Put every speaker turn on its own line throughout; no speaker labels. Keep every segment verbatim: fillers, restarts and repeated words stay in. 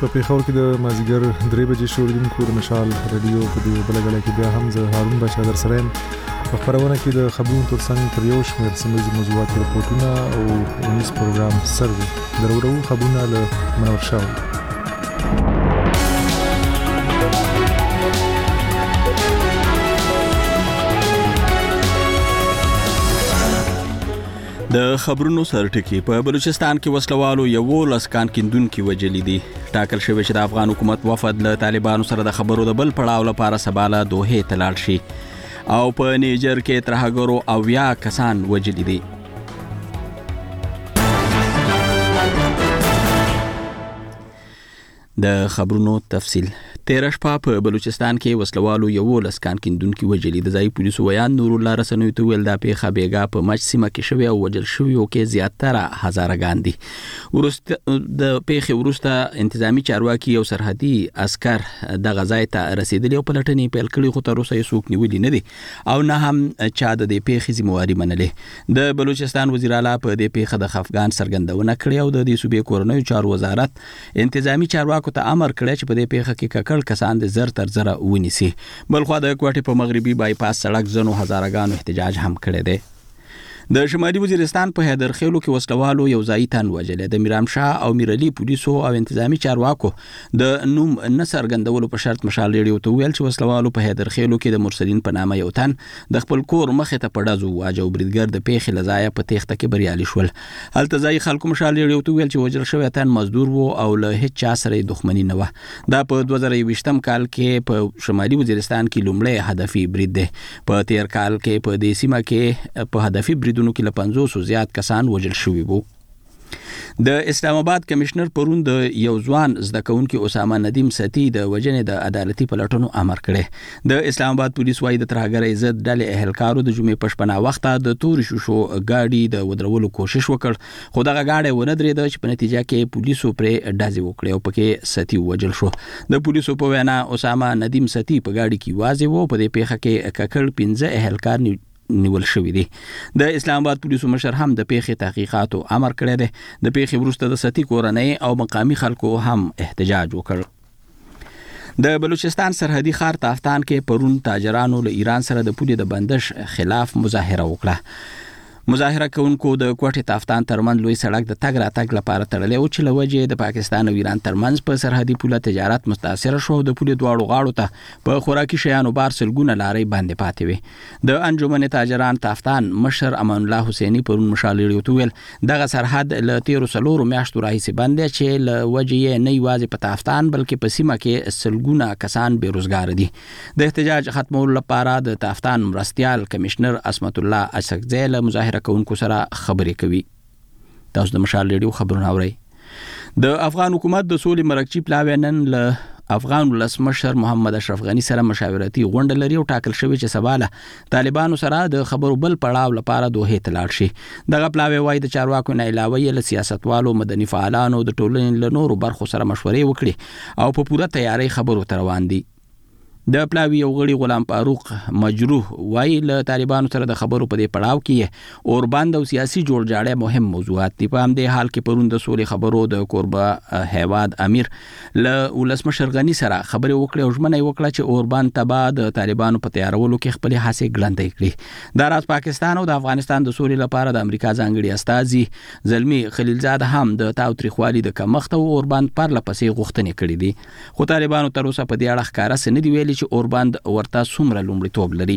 پیښور کې د مازیګر درې بجې شو لیدونکو د مشال رادیو په دې بله ګړۍ کې بیا هم زه هارون باشا در سره یم. په خپرونه کې د خبرونو ترڅنګ پر یو شمېر سیمه موضوعات رپورټونه او ونیز پروګرام سر دی. درورو خبرونه له منور شاه.
د خبرونو سرټکی په بلوچستان کې وسلوالو یو لس کان کیندونکي وجلې دي. ټاکل شوی چې د افغان حکومت وفد له طالبانو سره د خبرو د بل پړاو لپاره سباله دوحې ته لاړ شي. او په نیجر کې ترهګرو اویا کسان وجلې دي. د خبرونو تفصیل. تیر شپه په بلوچستان کې وسلوالو یو لس کان کیندونکي وجلې. د ځای پولیسو ویان نور الله رسنوي ته ویل دا پیښه بیګا په مچ سیمه کې شوې او وجل شویو کې زیاتره هزارهګان دي. ورسته د پیښې ورسته انتظامی چارواکي او سرحدي عسكر د غزای ته رسیدلی او پلټنې پیل کړي خو تر اوسه یې څوک نیولي نه دي او نه هم چا د دې پیښې ذمہواري منلې. د بلوچستان وزیر اعلی په دې پیښه د خفګان څرګندونه کړې او د دې صوبې کورنیو چارو وزارت انتظامی چارواکو ته امر کړی چې په دې پیښه کې ککړ کسان د زر تر زره ونیسي. بلخوا د کوټې په مغربي بایپاس سړک زنو هزارهګانو احتجاج هم کړی دی. د شمالي وزیرستان په حیدر خیلو کې وسلوالو یو ځای تن وجلې. د میرام شاه او میرعلي پولیسو او انتظامی چارواکو د نوم نه څرګندولو په شرط مشال ریډیو ته ویل چې وسلوالو په حیدر خیلو کې د مرسلین په نامه یو تن د خپل کور مخې ته په ډزو واجو. بریدګر د پیښې له ځایه په تېښته کې بریالي شول. هلته ځایي خلکو مشال ریډیو ته ویل چې وجل شوی تن مزدور و او له هیڅ چا سره یې دښمني نه وه. دا په دوه زره یوویشتم کال کې په شمالي وزیرستان کې لومړی هدفي برید دی. په تیر کال کې په دې سیمه کې په هدفي بریدونو کې له پنځوسو زیات کسان وجل شوي وو. د اسلام آباد کمشنر پرون د یو ځوان زده کوونکي اسامه ندیم ستی د وجنې د عدالتي پلټنو امر کړی. د اسلام آباد پولیس وايي د ترهګرۍ ضد ډلې اهلکارو د جمعې په شپه وخته د تورې شوشو ګاډي د ودرولو کوشش وکړ خو دغه ګاډی ونه درېده چې په نتیجه کې پولیسو پرې ډزې وکړې او پکې ستی وجل شو. د پولیسو په وینا اسامه ندیم ستی په ګاډي کې یوازې و. په دې پیښه کې ککړ پنځه اهلکار نیول شوی دی. د اسلام آباد پولیسو مشر هم د پیښې تحقیقاتو امر کړی دی. د پیښې وروسته د ستی کورنۍ او مقامی خلکو هم احتجاج وکړ. د بلوچستان سرحدي ښار تافتان کې پرون تاجرانو له ایران سره د پولې د بندش خلاف مظاهره وکړه. مظاهره کوونکو د کوټې تافتان ترمنځ لوی سړک د تګ راتګ لپاره تړلی او چې له وجې د پاکستان او ایران ترمنځ په سرحدي پوله تجارت متاثره شو او د پولې دواړو غاړو ته په خوراکي شیانو بار سلګونه لارۍ باندې پاتې وي. د انجمن تاجران تافتان مشر امان الله حسیني پرون مشال ریډیو ته ویل دغه سرحد له تیرو څلورو میاشتو راهیسې بند دی چې له وجې یې نه یوازې په تافتان بلکې په سیمه کې سلګونه کسان بېروزګاره دي. د احتجاج ختمولو لپاره د تافتان مرستیال کمشنر عصمت الله اسکزی له مظاهره کوونکو سره خبرې کوي. تاسو د مشال ریډیو خبرونه اورئ. د افغان حکومت د سولې مرکچی پلاوی نن له افغان ولسمشر محمد اشرف غنی سره مشاورتي غونډه لري او ټاکل شوی چې سباله طالبانو سره د خبرو بل پړاو لپاره دوحې ته لاړ شي. دغه پلاوی وايي د چارواکو نه علاوه یې له سیاستوالو مدني فعالانو د ټولنې له نورو برخو سره مشورې وکړي او په پوره تیاری خبرو ته روان دي. د پلاوی یو غړي غلام فاروق مجروح وايي له طالبانو سره د خبرو په دې پړاو کې اوربند او سیاسي جوړجاړی مهم موضوعات دي. په همدې حال کې پرون د سولې خبرو د کوربه هیواد امیر له ولسمشر غنی سره خبرې وکړې او ژمنه یې وکړه چې اوربند تبا د طالبانو په تیارولو کې خپلې هڅې ګړندۍ کړي. دا راز پاکستان او د افغانستان د سولې لپاره د امریکا ځانګړي استازي زلمی خلیلزاد هم د تاوتریخوالي د کمښت او اوربند پرله پسې غوښتنې کړې دي خو طالبانو تر اوسه په دې اړه ښکاره څه نه دي ویلي چې اوربند ورته څومره لومړیتوب لري.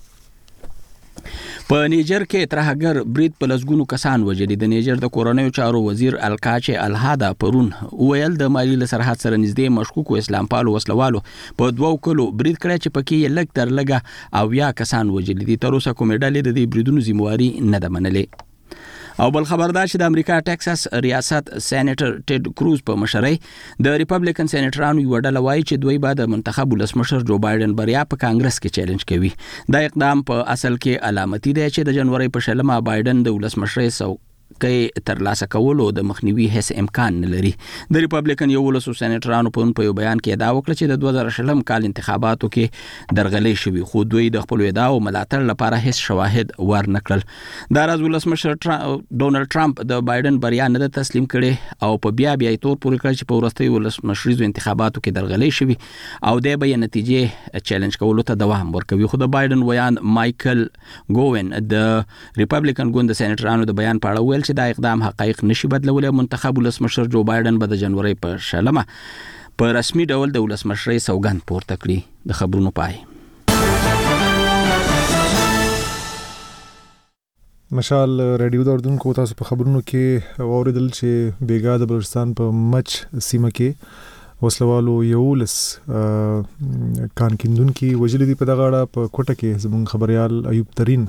په نیجر کې ترهګر برید په لسګونو کسان وجلي. د نیجر د کورنیو چارو وزیر الکاچ الهادا پرون ویل د مالی له سرحد سره نږدې مشکوکو اسلام پالو وسلوالو په دوو کلو برید کړی چې پکې یې لږ تر لږه اویا کسان وجلي دي. تر اوسه کومې ډلې د دې بریدونو ذمہواري نه ده منلې. او بل خبردار چې د امریکا ټکساس ریاست سېنیټر ټیډ کروز په مشرۍ د ریپبلیکن سېنیټرانو یو ډله وایي چې دوی به د منتخب ولسمشر جو بایدن بریا په کانګرس کې چیلنج کوي. دا اقدام په اصل کې علامتي دی چې د جنوري په شلمه بایدن د ولسمشرۍ سو کې ترلاسه کولو د مخنیوي هیڅ امکان نه لري. د ریپبلیکن یو ولسو سېنیټرانو په یو بیان کې ادعا وکړه چې د دوه زره شلم کال انتخاباتو کې درغلې شوي، خو دوی د خپل ادعاو ملاتړ لپاره هیڅ شواهد ورنکړل. دا راز ولسمشر ډونالد ټرمپ د بایدن بریا نه ده تسلیم کړي او په بیا بیا تور پورې کړ چې په وروستیو ولسمشریزو انتخاباتو کې درغلې شوي او د به نتیجې چیلنج کولو ته دوام ورکوي. خو د بایدن ویان مایکل ګوون د ریپبلیکن ګوند د سېنیټرانو د بیان په اړه ویل چې دا اقدام حقایق نشي بدلولی. منتخب ولسمشر جو بایدن به د جنوري په شلمه په رسمي ډول د ولسمشرۍ سوګند پورته کړي. د خبرونو پای.
مشال رادیو د اردن کو تاسو په خبرونو کې اوریدل چې بیګا د بلوچستان په مچ سیمه کې وسلوالو یولس کان کیندونکو وجل دي په دغه اړه په کوټه کې زموږ خبريال ایوب ترين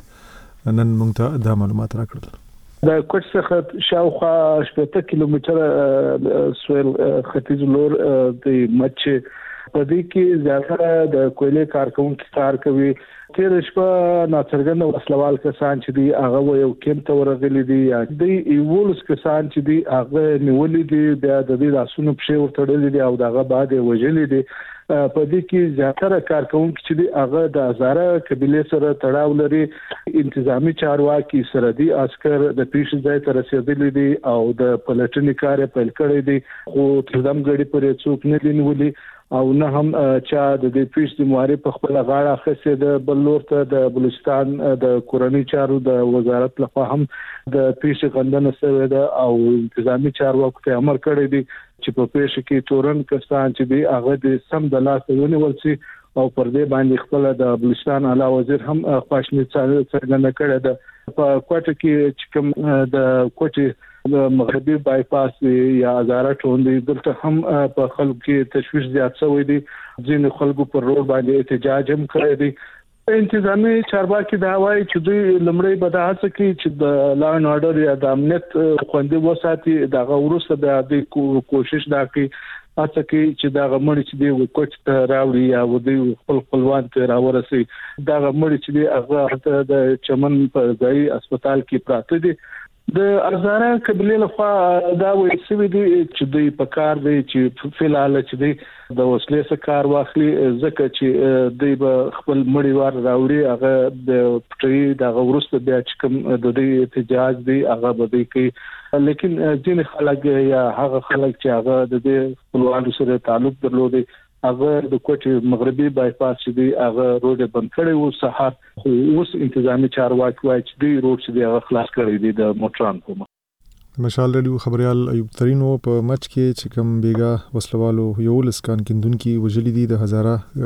نن موږ ته د معلومات راکړل.
د کوټ څخه شاوخوا شپږ کیلومتره سویل ختیځ لور د مچ په دې کې زیاتره د کویلې کارکونکو کار کوي. تیر شپه ناڅرګند وسلوال کسان چې دی هغه یو کیمپ ته ورغلي دي یا د ایولس کسان چې دی هغه نیولې دي بیا د دې راسونو په ورتړلې دي او دغه بعد وژلې دي. په دې کې زیاتره کارکونکو چې دی هغه د هزاره قبيله سره تړاو لري. انتظامی چارواکي سرحدي عسكر د پیښې ځای ته رسیدلي دي او د پلټنې کار پیل کړی دی، خو تردم غړي پرې څوک نه دی نیولي او نه هم چا د دې پیښې د مواري په خپل غاړه اخیسته. د بلور ته د بلوچستان د کورنۍ چارو د وزارت لخوا هم د پیښې غندنه شوې ده او انتظامی چارواکو ته امر کړی دی چې په پیښه کې تورن کسان چې دی هغه د سم د لاس ونیول شي او پر دې باندې خپل د بلوچستان اعلی وزیر هم خواشنی څرګنده کړې ده. په کوټه کې چې کوم د کوټه د مغربي بایپاس یا هزاره ټوندې دلته هم په خلکو کې تشویش زیات شوی دی. ځینې خلکو پر روډ باندې احتجاج هم کړی دی. انتظامی چارواکي دا وایي چې دوی لمړی به دا هڅه کوي چې د لا اینډ اورډر یا د امنیت خوندي وساتي. دغه وروسته بیا د کوشش دا کوي هڅه کوي چې دا غمړي چې دی کوټ ته راوړي یا ودی خپل خپلوان ته راورسي. دا غمړي چې دی هغه د چمن په ځای هسپتال کې پراته دي. د ارزانه قبيله لخوا دا وایي چې دوی چې دوی په کار دی چې فلال چې دوی د وسلې څخه کار واخلي ځکه چې دوی به خپل مړی وار راوړي. هغه د پټي د ورسته بیا چې کوم د دې احتجاج دی هغه به دوی کوي. لیکن ځینې خلک یا هغه خلک چې هغه د دې خپلوانو سره تعلق درلودي هغه د کوټې مغربي بایپاس چې دی هغه روډ بند کړی و سهار، خو اوس انتظامی چارواکي وایي چې دی روډ چې دی هغه خلاص کړی دی د موټران په مخ.
مشال رادیو خبريال ایوب ترين په مچ کې چې کوم بیګا وسلوالو یولس کان کیندونکو وجل دي د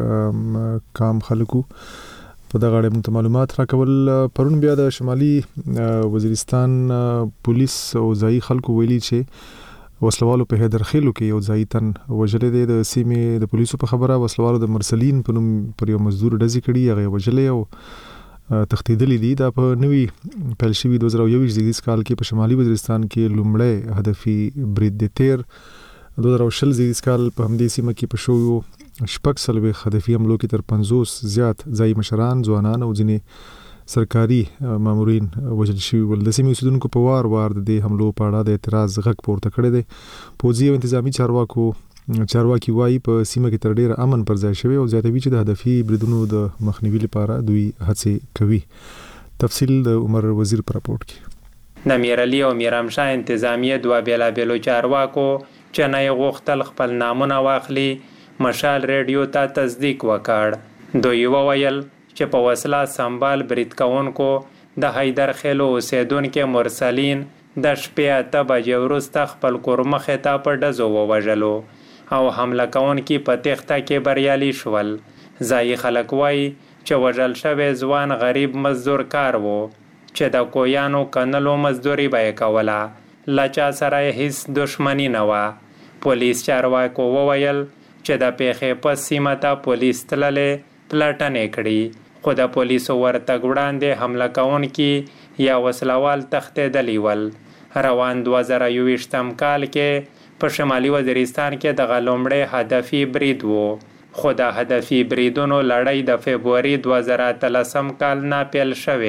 هزاره کام خلکو په دغه اړه موږ معلومات راکول. پرون بیا د شمالي وزیرستان پولیس او ځای خلکو ویلي چې وسلوالو په هدرخیلو کې یو ځای تن وجلې دي. د سیمې د پولیسو په خبره وسلوالو د مرسلین په نوم پر یو مزدور ډزې کړي هغه وجلې او تختیدلې دي. دا په نوي پیل شوي دوه زره یو زیږدیز کال کې په شمالي وزیرستان کې لومړی هدفي برید د تیر دوه زره شل زیږدیز کال په همدې سیمه کې په شویو شپږ سلوي هدفي حملو کې تر پنځوس زیات ځای مشران، ځوانان او ځینې سرکاري مامورین وجل شوي ول. د سیمې اوسیدونکو په وار وار د دې حملو په اړه د اعتراض غږ پورته کړی دی. پوځي او انتظامی چارواکو چارواکي وایي په سیمه کې تر ډیره امن پر ځای شوی او زیاتوي چې د هدفي بریدونو د مخنیوي لپاره دوی هڅې کوي. تفصیل د عمر وزیر پر راپورټ کې.
د میرعلي او میرامشاه انتظامیه دوه بیلابیلو چارواکو چې نه یې غوښتل خپل نامونه واخلي مشال رادیو ته تصدیق وکړ. دوی وویل چې په وسله سنبال برید کوونکو د حیدر خیلو اوسیدونکو مرسلین د شپې اته بجې وروسته خپل کور مخې ته په ډزو ووژلو او حمله کوونکي په تېښته کې بریالي شول. ځایي خلک وایي چې وژل شوی ځوان غریب مزدور کار و چې د کویانو کنلو مزدوري به یې کوله. له چا سره یې هیڅ دښمني نه وه. پولیس چارواکو وویل چې د پیښې په سیمه ته پولیس تللې پلټنې کړي، خو د پولیسو ورتګ وړاندې حمله کوونکي یا وسلوال تښتېدلي ول. روان دوه زره یوویشتم کال کې په شمالي وزیرستان کې دغه لومړی هدفي برید و، خو د هدفي بریدونو لړۍ د فبروري دوه زره اتلسم کال نه پیل شوې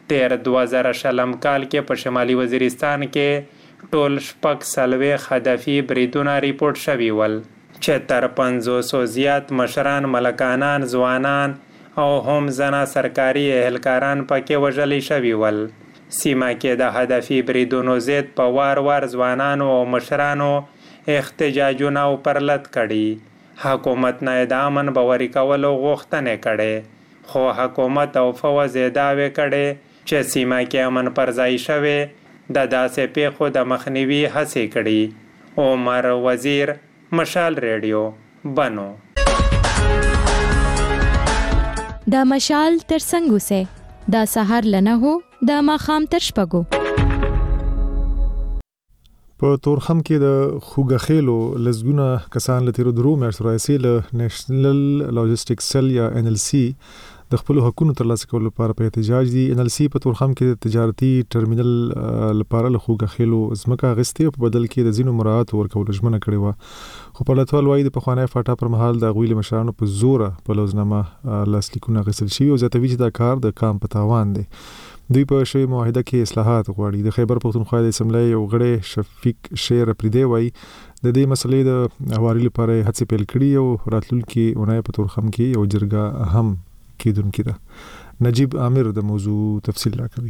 تیر دوه زره شلم کال کې په شمالي وزیرستان کې ټول شپږ څلوېښت هدفي بریدونه ریپورټ شوي ول چې تر پنځوسو زیات مشران، ملکانان، ځوانان او هم زنا سرکاري اهلکاران پکې وژلي شوي ول. سیمه کې د هدفي بریدونو ضد په وار وار ځوانانو او مشرانو احتجاجونه او پرلت کړي. حکومت نه د امن باوري کولو غوښتنې کړي، خو حکومت او فوز یې دعوې کړي چې سیمه کې امن پرځای شوی د داسې پیښو د مخنیوي هڅې کړي. عمر وزیر، مشال ریډیو، بنو.
دا مشال تر څنګه سه دا سحر لنه هو دا ماخام تر شپګو.
په تورخم کې د خوګخېلو لزګونه کسان لته درو میاشتو راځي له نېشنل لاجستیک سیل یا ان ال سی د خپل حقوقو ترلاسه کولو لپاره په احتجاج دي. ان ال سی په تورخم کې د تجارتي ټرمینل لپاره له خوګخېلو ځمکه غستې په بدل کې د زینو مراعات ورکول ژمنه کړې و، خو په لټول وایي د پخوانی فاټا پر مهال د غویل مشرانو په زور په لوزنامه لاسلیکونه غسل شي او زیاتوي چې دا کار د کام په تاوان دی. دوی په شوی معاهده کې اصلاحات غواړي. د خیبر پختونخوا د اسمبلی یو غړی شفیق شیر پریدي وایي د دې مسلې د هواري لپاره هڅې پیل کړي او راتلونکي اونۍ په تورخم کې یو جرګه هم کېدونکې ده. نجیب عامر د موضوع تفصیل راکوي.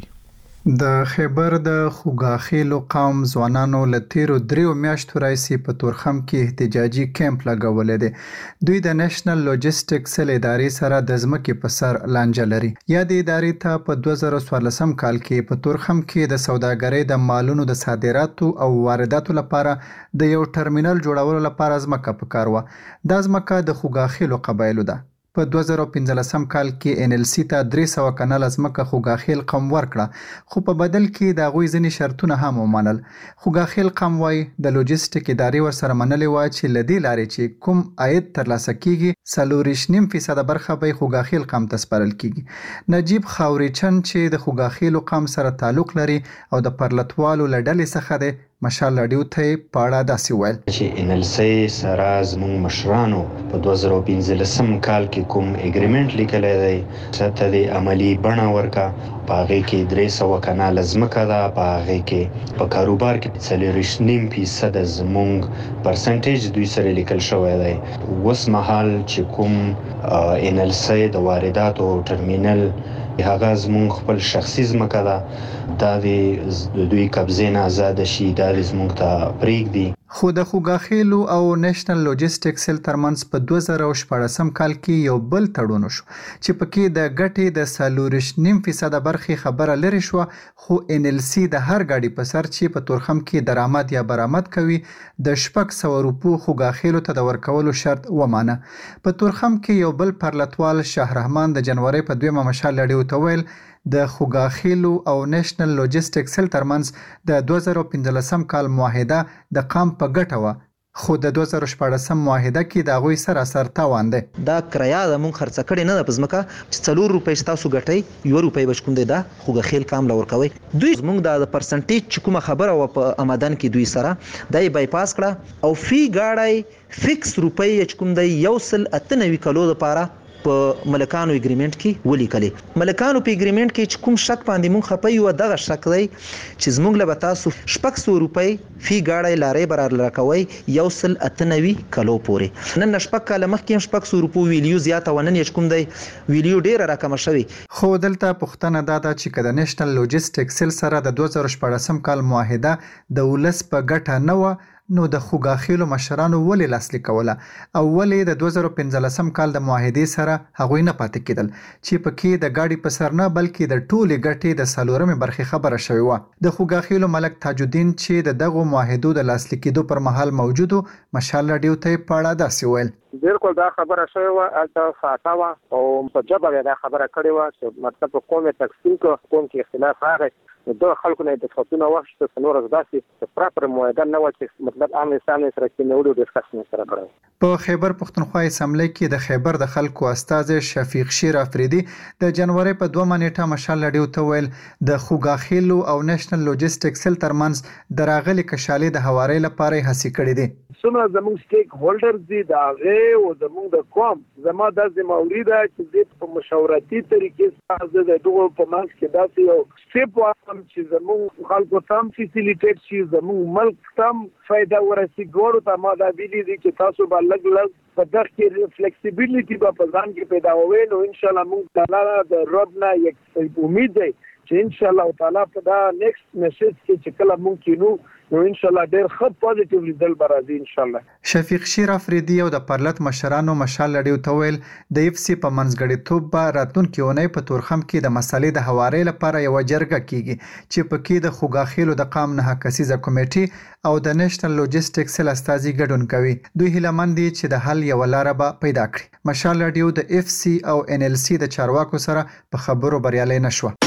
د خیبر د خوګاخېلو قوم ځوانانو له تیرو دریو میاشتو راهیسې په تورخم کې احتجاجي کیمپ لګولی دی. دوی د نېشنل لاجستیک سیل ادارې سره د ځمکې په سر لانجه لري. یا د ادارې ته په دوه زره څوارلسم کال کې په تورخم کې د سوداګرۍ د مالونو د صادراتو او وارداتو لپاره د یو ټرمینل جوړولو لپاره ځمکه پکار وه. دا ځمکه د خوګاخېلو قبایلو ده. په دوه زره پنځلسم کال کې ان ال سی ته درې سوه کناله ځمکه خوګاخېل قوم ورکړه، خو په بدل کې د هغوی ځینې شرطونه هم ومنل. خوګاخېل قوم وایي د لوجستیک ادارې ورسره منلې وه چې له دې لارې چې کوم عاید ترلاسه کیږي څلورویشت نیم فیصده برخه به خوګاخېل قوم ته سپارل کیږي. نجیب خاورچن چې د خوګاخېلو قوم سره تعلق لري او د پرلتوالو له ډلې څخه دی، مشال راډیو ته په اړه داسې ویل
چې ان ال سی سره زموږ مشرانو په دوه زره پنځلسم کال کې کوم اګریمنټ لیکلی دی چې د عملی بڼه ورکا. په هغې کې درې سوه کناله ځمکه ده. په هغې کې په کاروبار کې څلورویشت نیم فیصده زموږ پرسنټیج دوی سره لیکل شوی دی. اوس مهال چې کوم ان ال سی د وارداتو ټرمینل هغه زموږ خپل شخصي ځمکه ده، دا د دوی قبضې نه آزاده شي، دا زموږ ته پرېږدي.
خو د خوګاخېلو او نېشنل لاجستیک سیل ترمنځ په دوه زره شپاړسم کال کې یو بل تړون وشو چې پکې د ګټې د څلورویشت نیم فیصده برخې خبره لرې شوه، خو ان ال سی د هر ګاډي په سر چې په تورخم کې درآمد یا برآمد کوي د شپږ سوه روپو خوګاخېلو ته د ورکولو شرط ومانه. په تورخم کې یو بل پرلتوال شهرحمان د جنوري په دویمه مشال راډیو ته ویل د خوګاخېلو او نېشنل لاجستیک سیل ترمنځ د دوه زره پنځلسم کال معاهده د قام په ګټه وه، خو د دوه زره شپاړسم معاهده کې د هغوی سراسر تاوان دی.
دا کرایه د مونږ خرڅه کړې نه ده په ځمکه چې څلور روپۍ چې تاسو ګټئ یوه روپۍ به چې کوم دی دا خوګاخېل قام له ورکوئ. دوی زموږ د پرسنټیج چې کومه خبره وه په آمدن کې دوی سره دا یې بایپاس کړه او فی ګاډی فکس روپۍ چې کوم دی یو سل اته نوي کلو دپاره په ملکانو اګریمنټ کې ولیکلې. ملکانو په اګریمنټ کې چې کوم شک باندې مونږ خپه یو دغه شک دی چې زموږ له به تاسو شپږ سوه روپۍ فی ګاډی لارۍ به راراکوئ یو سل اته نوي کلو پورې. نن نه شپږ کاله مخکې هم شپږ سوه روپو ویلیو زیاته وه، نن یې چې کوم دی ویلیو ډېره راکمه شوې.
خو دلته پوښتنه دا ده چې که د نېشنل لاجستیک سیل سره د دوه زره شپاړسم کال معاهده د ولس په ګټه نه وه، نو د خوګاخېلو مشرانو ولې لاسلیک کوله او ولې د دوه زره پنځلسم کال د معاهدې سره هغوی نه پاتې کېدل چې پکې د ګاډي په سر نه بلکې د ټولې ګټې د څلورمې برخې خبره شوې وه. د خوګاخېلو ملک تاج الدین چې د دغو معاهدو د لاسلیک کېدو پر مهال موجود و، مشال راډیو ته یې په اړه داسې ویل
بالکل دا خبره شوې وه، هلته فاټا وه او په ژبه یې دا خبره کړې وه چې مطلب په قوم یې تقسیم کړه، قوم کې اختلاف راغی، نو دغه خلکو نه یې دسخطونه واخیستل، څلور ورځې داسې پراپر معاهده نه وه چې مطلب عام انسان یې سره کېنولي او ډسکس یې سره کړی.
په خیبر پختونخوا اسمبلی کې د خیبر د خلکو استازی شفیق شیر افریدي د جنوري په دوه نیټه مشال راډیو ته ویل د خوګاخېلو او نېشنل لاجستیک سیل ترمنځ د راغلي کشالې د هوارۍ لپاره هڅې کړې دي.
څومره زموږ سټیک هولډرز دي دا هغه او زموږ د قوم زما د زموریده چې د په مشورتي طریقې سره د دوه په منځ کې داسې یو سټیپ واخلم چې زموږ خلکو تام فیسیلیټیټ شي زموږ ملک تام فائدہ ورسي ګورو ته ما دا ویلي دي چې تاسو به لګ لګ په دغه کې فلیکسیبিলিټي په ځان کې پیدا ووي نو ان شاء الله موږ تعالی د رب نه یک امید دی چې ان شاء الله تعالی په دا نیکسټ میسج کې چې کله مونږ کینو نو ان شاء الله ډېر ښه پوزټیو ریزلټ به راځي ان شاء الله.
شفیق شیر افریدي او د پرلط مشرانو مشال لړیو تویل د اف سی په منځګړیتوب به راتلونکي اونۍ په تورخم کې د مسالې د حوارې لپاره یو جرګه کیږي چې پکې د خوګاخیلو د قام نه کسیزه کمیټې او د نېشنل لوجستیک سل استازي ګډون کوي. دوی هیله مند دي چې د حل یو لار به پیدا کړي. مشال لړیو د اف سی او ان ال سی د چارواکو سره په خبرو بریالي نشو.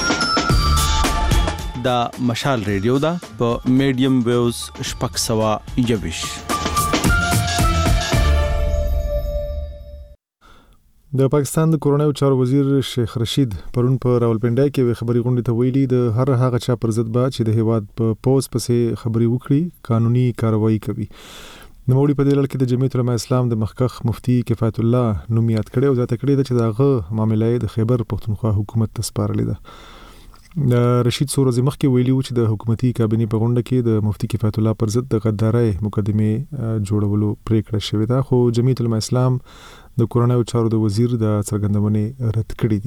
دا مشال ریډیو دا په میډیم ویوز شپږ سوه یوویشت.
د پاکستان د کورونایي چارو وزیر شیخ رشید پرون په راولپنډای کې خبري غونډه ته ویلي د هر هغه چا پر ضد به چې د هیواد په پوز پسې خبري وکړي قانوني کاروایی کوي. نوموړي په دې لړ کې د جمعیت علماء اسلام د مخکخ مفتی کفایت الله نومیات کړي او ځاته کړي چې دغه معاملې د خیبر پښتونخوا حکومت ته سپارلې ده. رشید سورزی مخکې ویلي و چې د حکومتي کابینې په غونډه کې د مفتی کفایت الله پر ضد د غدارۍ مقدمه جوړولو پریکړه شوې ده خو جمعیت علماء اسلام د کورونایي چارو د وزیر د څرګندونې رد کړې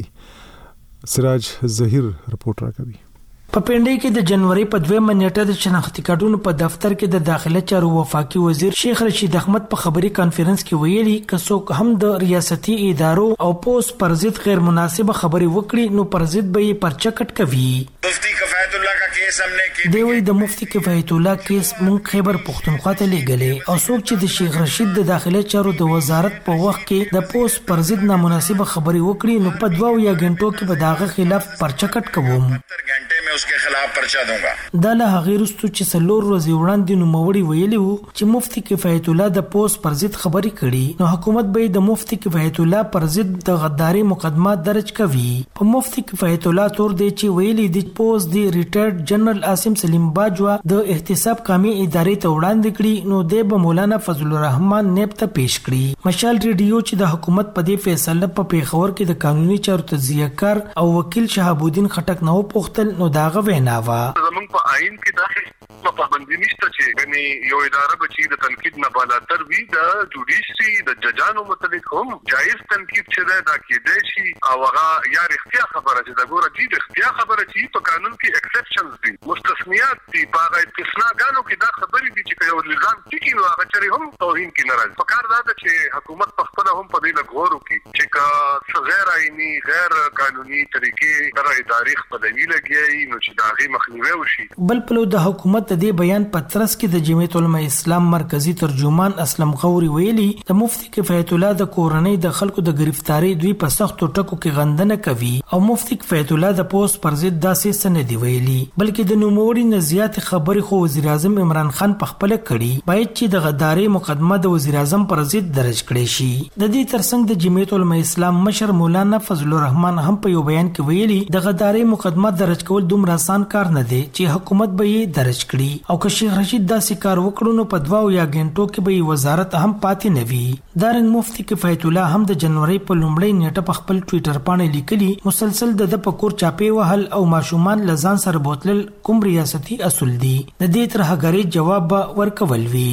دي. سراج ظهیر رپورټ راکوي.
په پندای کې د جنوري په دویمه نیټه د شناختی کارتونو په دفتر کې د داخله چارو وفاقي وزیر شیخ رشید احمد په خبري کانفرنس کې ویلي کڅوک هم د ریاستي ادارو او پوس پر ضد غیر مناسبه خبري وکړي نو پر ضد به پرچا کټ کوي.
مفتی کفایت الله کا کیس हमने کی
دی وی د مفتی کفایت الله کیس مونږ خیبر پښتونخوا ته لګلې او څوک چې د شیخ رشید د داخله چارو د وزارت په وخت کې د پوس پر ضد نامناسبه خبري وکړي نو په دوه یا غنټو کې به داغه خلاف پرچا کټ کوم.
उसके खिलाफ पर्चा दूंगा.
دا له هغه وروسته چې څلور ورځې وړاندې نو موړي ویلي وو چې مفتی کفایت الله د پوس پر ضد خبري کړي نو حکومت به د مفتی کفایت الله پر ضد د غداري مقدمات درج کوي. په مفتی کفایت الله تور دی چې ویلي د پوس دی ریټایرډ جنرال عاصم سلیم باجوا د احتساب قومي ادارې ته وړاندې کړي نو د مولانا فضل الرحمن نیب ته پیش کړي. مشال ریډیو چې د حکومت په دې فیصله په پیښور کې د قانوني چارو تجزیه کار او وکیل شهاب الدین خټک نو پوښتل نو داغه وینا وا
زمون په آئین کې داخل پابندي نشته چې غني یو اداره بچي د تنقید نه بالاتر وي د جوډیشري د ججانو متعلق هم جایز تنقید چې دا کېدای شي او هغه یا اختیار خبره چې دا ګوره چې د اختیار خبره چې په قانون کې ایکسپشنز دي مستثنیات دي په هغه استثناګانو کې دا خبرې دي چې یو نظام ټکی نو هغه چری هم توهین کې ناراض فکر دا چې حکومت په خپل هم په دې لګورو کې چې کا غیر آئینی غیر قانوني طریقې در ادارې خپلوي لګي نو چې دا غي مخنیوي وشي.
بل پلو د حکومت د دې بیان پترس کې د جمعیت علماء اسلام مرکزی ترجمان اسلم غوري ویلي د مفتی کفایت الله د کورنۍ د خلکو د گرفتاری دوی په سختو ټکو کې غندنه کوي او مفتی کفایت الله د پوس پر ضد داسې سند ویلي بلکې د نوموړي نزيات خبرې خو وزیر اعظم عمران خان په خپل کړي باید چې د غداري مقدمه د وزیر اعظم پر ضد درج کړي شي. د دې ترڅنګ د جمعیت علماء اسلام مشر مولانا فضل الرحمن هم په یو بیان کې ویلي د غداري مقدمه درج کول دومره آسان کار نه دی چې حکومت به یې درج کړي او که شیخ رشید داسې کار وکړو نو په دواو یا غنټو کې به وزارت هم پاتې نه وي. دارنګ مفتی کفایت الله هم د جنوري په لومړۍ نیټه په خپل ټوئیټر باندې لیکلي مسلسل د پکور چاپی وهل او ماشومان لزان سره بوتل کوم ریاستي اصول دي د دې ترهګری جواب ورکول وی.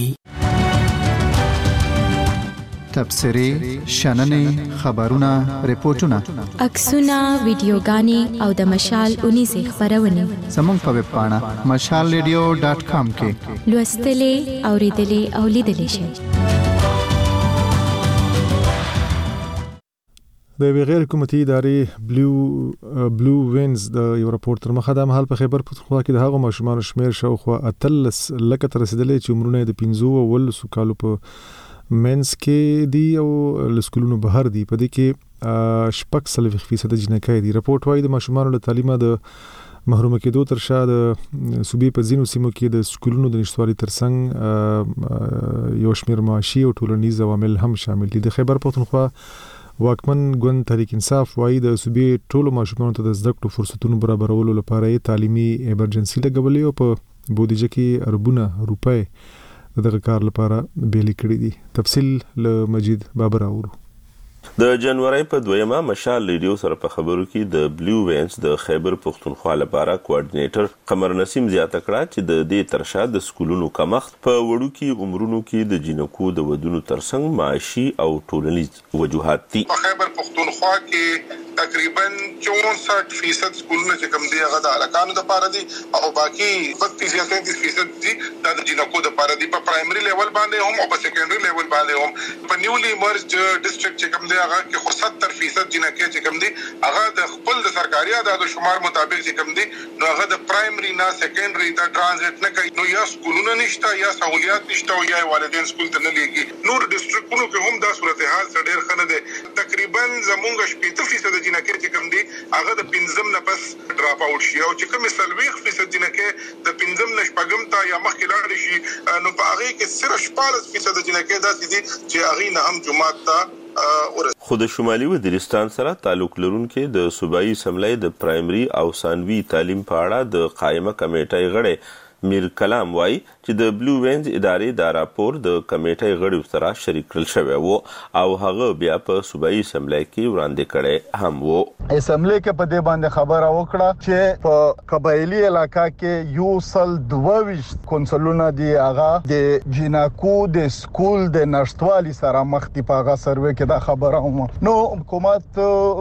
تبصری شننې خبرونه ریپورتونه
عکسونه ویډیوګانې او د مشال اونیزه خبرونه
زموږ په ویب پاڼه مشال ریډیو ډاټ کام کې
لوستلې اوریدلې او لیدلې شئ.
د غیر حکومتي ادارې بلو بلو وینز د یو راپور تر مخه د مهال په خیبر پښتونخوا کې د هغو ماشومان شمیر شاوخوا اتلس لکه تر رسیدلې چې عمرونه د پنځو او ولسو کالو په منس کې دی او لسکولونو بهر دی په دې کې شپږ سلوي فیصد جنکای دی. راپورټ وايي د ماشومان له تعلیمه د محروم کېدو تر شا د صوبې په ځینو سیمو کې د سکولونو د نشټوالي ترڅنګ یو شمېر معاشي او ټولنیز عوامل هم شامل دي. د خیبر پښتونخوا واکمن ګوند تحریک انصاف وايي د صوبې ټولو ماشومانو ته د زده کړو فرصتونو برابرولو لپاره تعلیمي ایمرجنسي لګولې او په بودیجه کې اربونه روپۍ دغه کار لپاره بیل کړی دي. تفصیل له مجید بابر اورو.
د جنوري په دویمه مشال ریډیو سره په خبرو کې د بلو وینز د خیبر پختونخوا لپاره کوارډینیټر قمر نسیم زیاته کړه چې د دې ترشا د سکولونو کمښت په وړو کې عمرونو کې د جنکو د ودونو ترڅنګ معاشي او ټولنیز وجوهات دي.
په خیبر پختونخوا کې تقریبا چونسठ فیصد سکولونه چې کوم دي هغه د الکانو د پاره دي او باقي بتیس یا تینتیس فیصد دي د جنکو د پاره دي. په پرایمري لیول باندې هم او په سیکنډري لیول باندې هم په نیولی مرج ډیسټریکټ چې کوم دي هغه کې خو ستر فیصد جنکې چې کوم دي هغه د خپل د سرکاري اعداد شمار مطابق چې کوم دي نو هغه د پرایمري نه سیکنډري ته ټرانزیټ نه کوي. نو یا سکولونه نشته یا سہولیات نشته او یا والدین سکول ته نه لېږي. نور ډیسټریکټونو کې هم دا صورتحال څه ډېر ښه نه دی. تقریبا زمونږ شپږ فیصد جنکې چې کوم دي هغه د پنځم نه پس ډراپ اوټ شي او چې کوم څلوېښت فیصد جنکې د پنځم نه شپږم ته یا مخکې لاړې شي نو په هغه کې صرف شپاړس فیصد جنکې داسې دي چې هغه نه هم جماعت ته
خو د شمالي وزیرستان سره تعلق لرونکي د صوبایي اسمبلی د پرایمري او ثانوي تعلیم په اړه د قائمه کمیټې غړي میر کلام وای چې د بلو وینز ادارې دا راپور د کمیټې غړو سره شریک کړل شوی وو او هغه بیا په صوبایي اسمبلی کې وړاندې کړي هم وو.
اسمبلی کې په دې باندې خبره وکړه چې په قبایلی علاقہ کې یو سل دوه کونسلونه دی هغه د جنکو د سکول د نشټوالي سره مخ دي. په هغه سروې کې دا خبره هم نو حکومت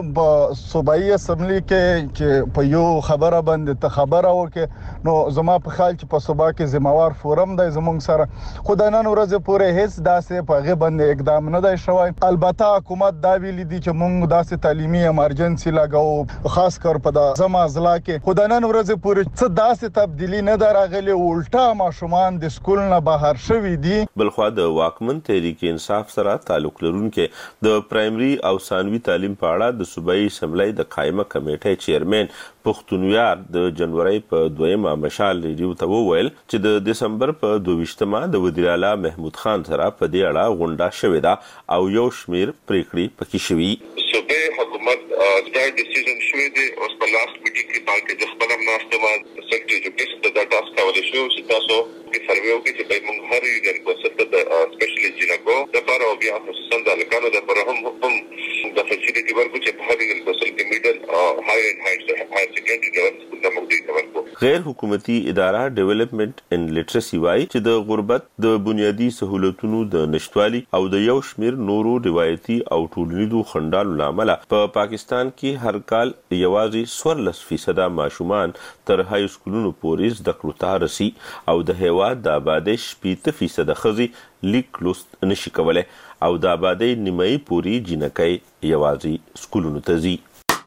په صوبایي اسمبلی کې چې په یو خبره باندې ته خبره وکړي نو زما په خیال په صوبا کې ذمہوار فورم د زمونږ سره خدانن ورځ پورې هیڅ داسې په غي باندې اقدام نه دی شوی. البته حکومت دا ویلي دي چې مونږ داسې تعلیمي امرجنسي لګاو خاص کر په د زما ضلع کې خدانن ورځ پورې څه داسې تبدیلی نه دراغلي الټا ماشومان د سکول نه بهر شوی دي.
بلخوا د واکمن تحریک انصاف سره تعلق لرونکي د پرایمري او ثانوي تعلیم په اړه د صوبایي اسمبلی د قائمه کمیټې چیرمن پختونویار د جنوري په دویمه مشال ریډیو ته وویل چې د دسمبر په دویشتمه د وزیر اعلی محمود خان سره په دې اړه غونډه شوې ده او یو شمیر پریکړې پکې شوې.
صوبې حکومت دا ډیسیژن شوې ده او په لاست میټینګ کې پاکه د خپل مناسبه سیکریټری ایجوکیشن ته دا ټاسک کول شو چې تاسو کې سروې وکړي چې په موږ هر یو ځای کې د سپیشلی جنکو د لپاره او بیا خصوصا د لکانو د لپاره هم هم د فیسیلیټي ورکو چې په هر یو ځای کې میډل او های اینڈ های سیکنډري لیول سکول د موجودي ورکو.
غیر حکومتي اداره ډیولپمنٹ ان لیټرسي وای چې د غربت د بنیادی سہولتونو د نشټوالي او د یو شمیر نورو روایتي او ټولنیزو خنډانو لامل په پا پاکستان کې هر کال یوازې څوارلس فیصد ماشومان تر های سکولونو پورې زده کړو ته رسي او د هیواد د آبادی شپږ فیصد ښځې لیک لوست نشي کولای او د آبادی نیمایي پورې جنکۍ یوازې سکولونو ته ځي.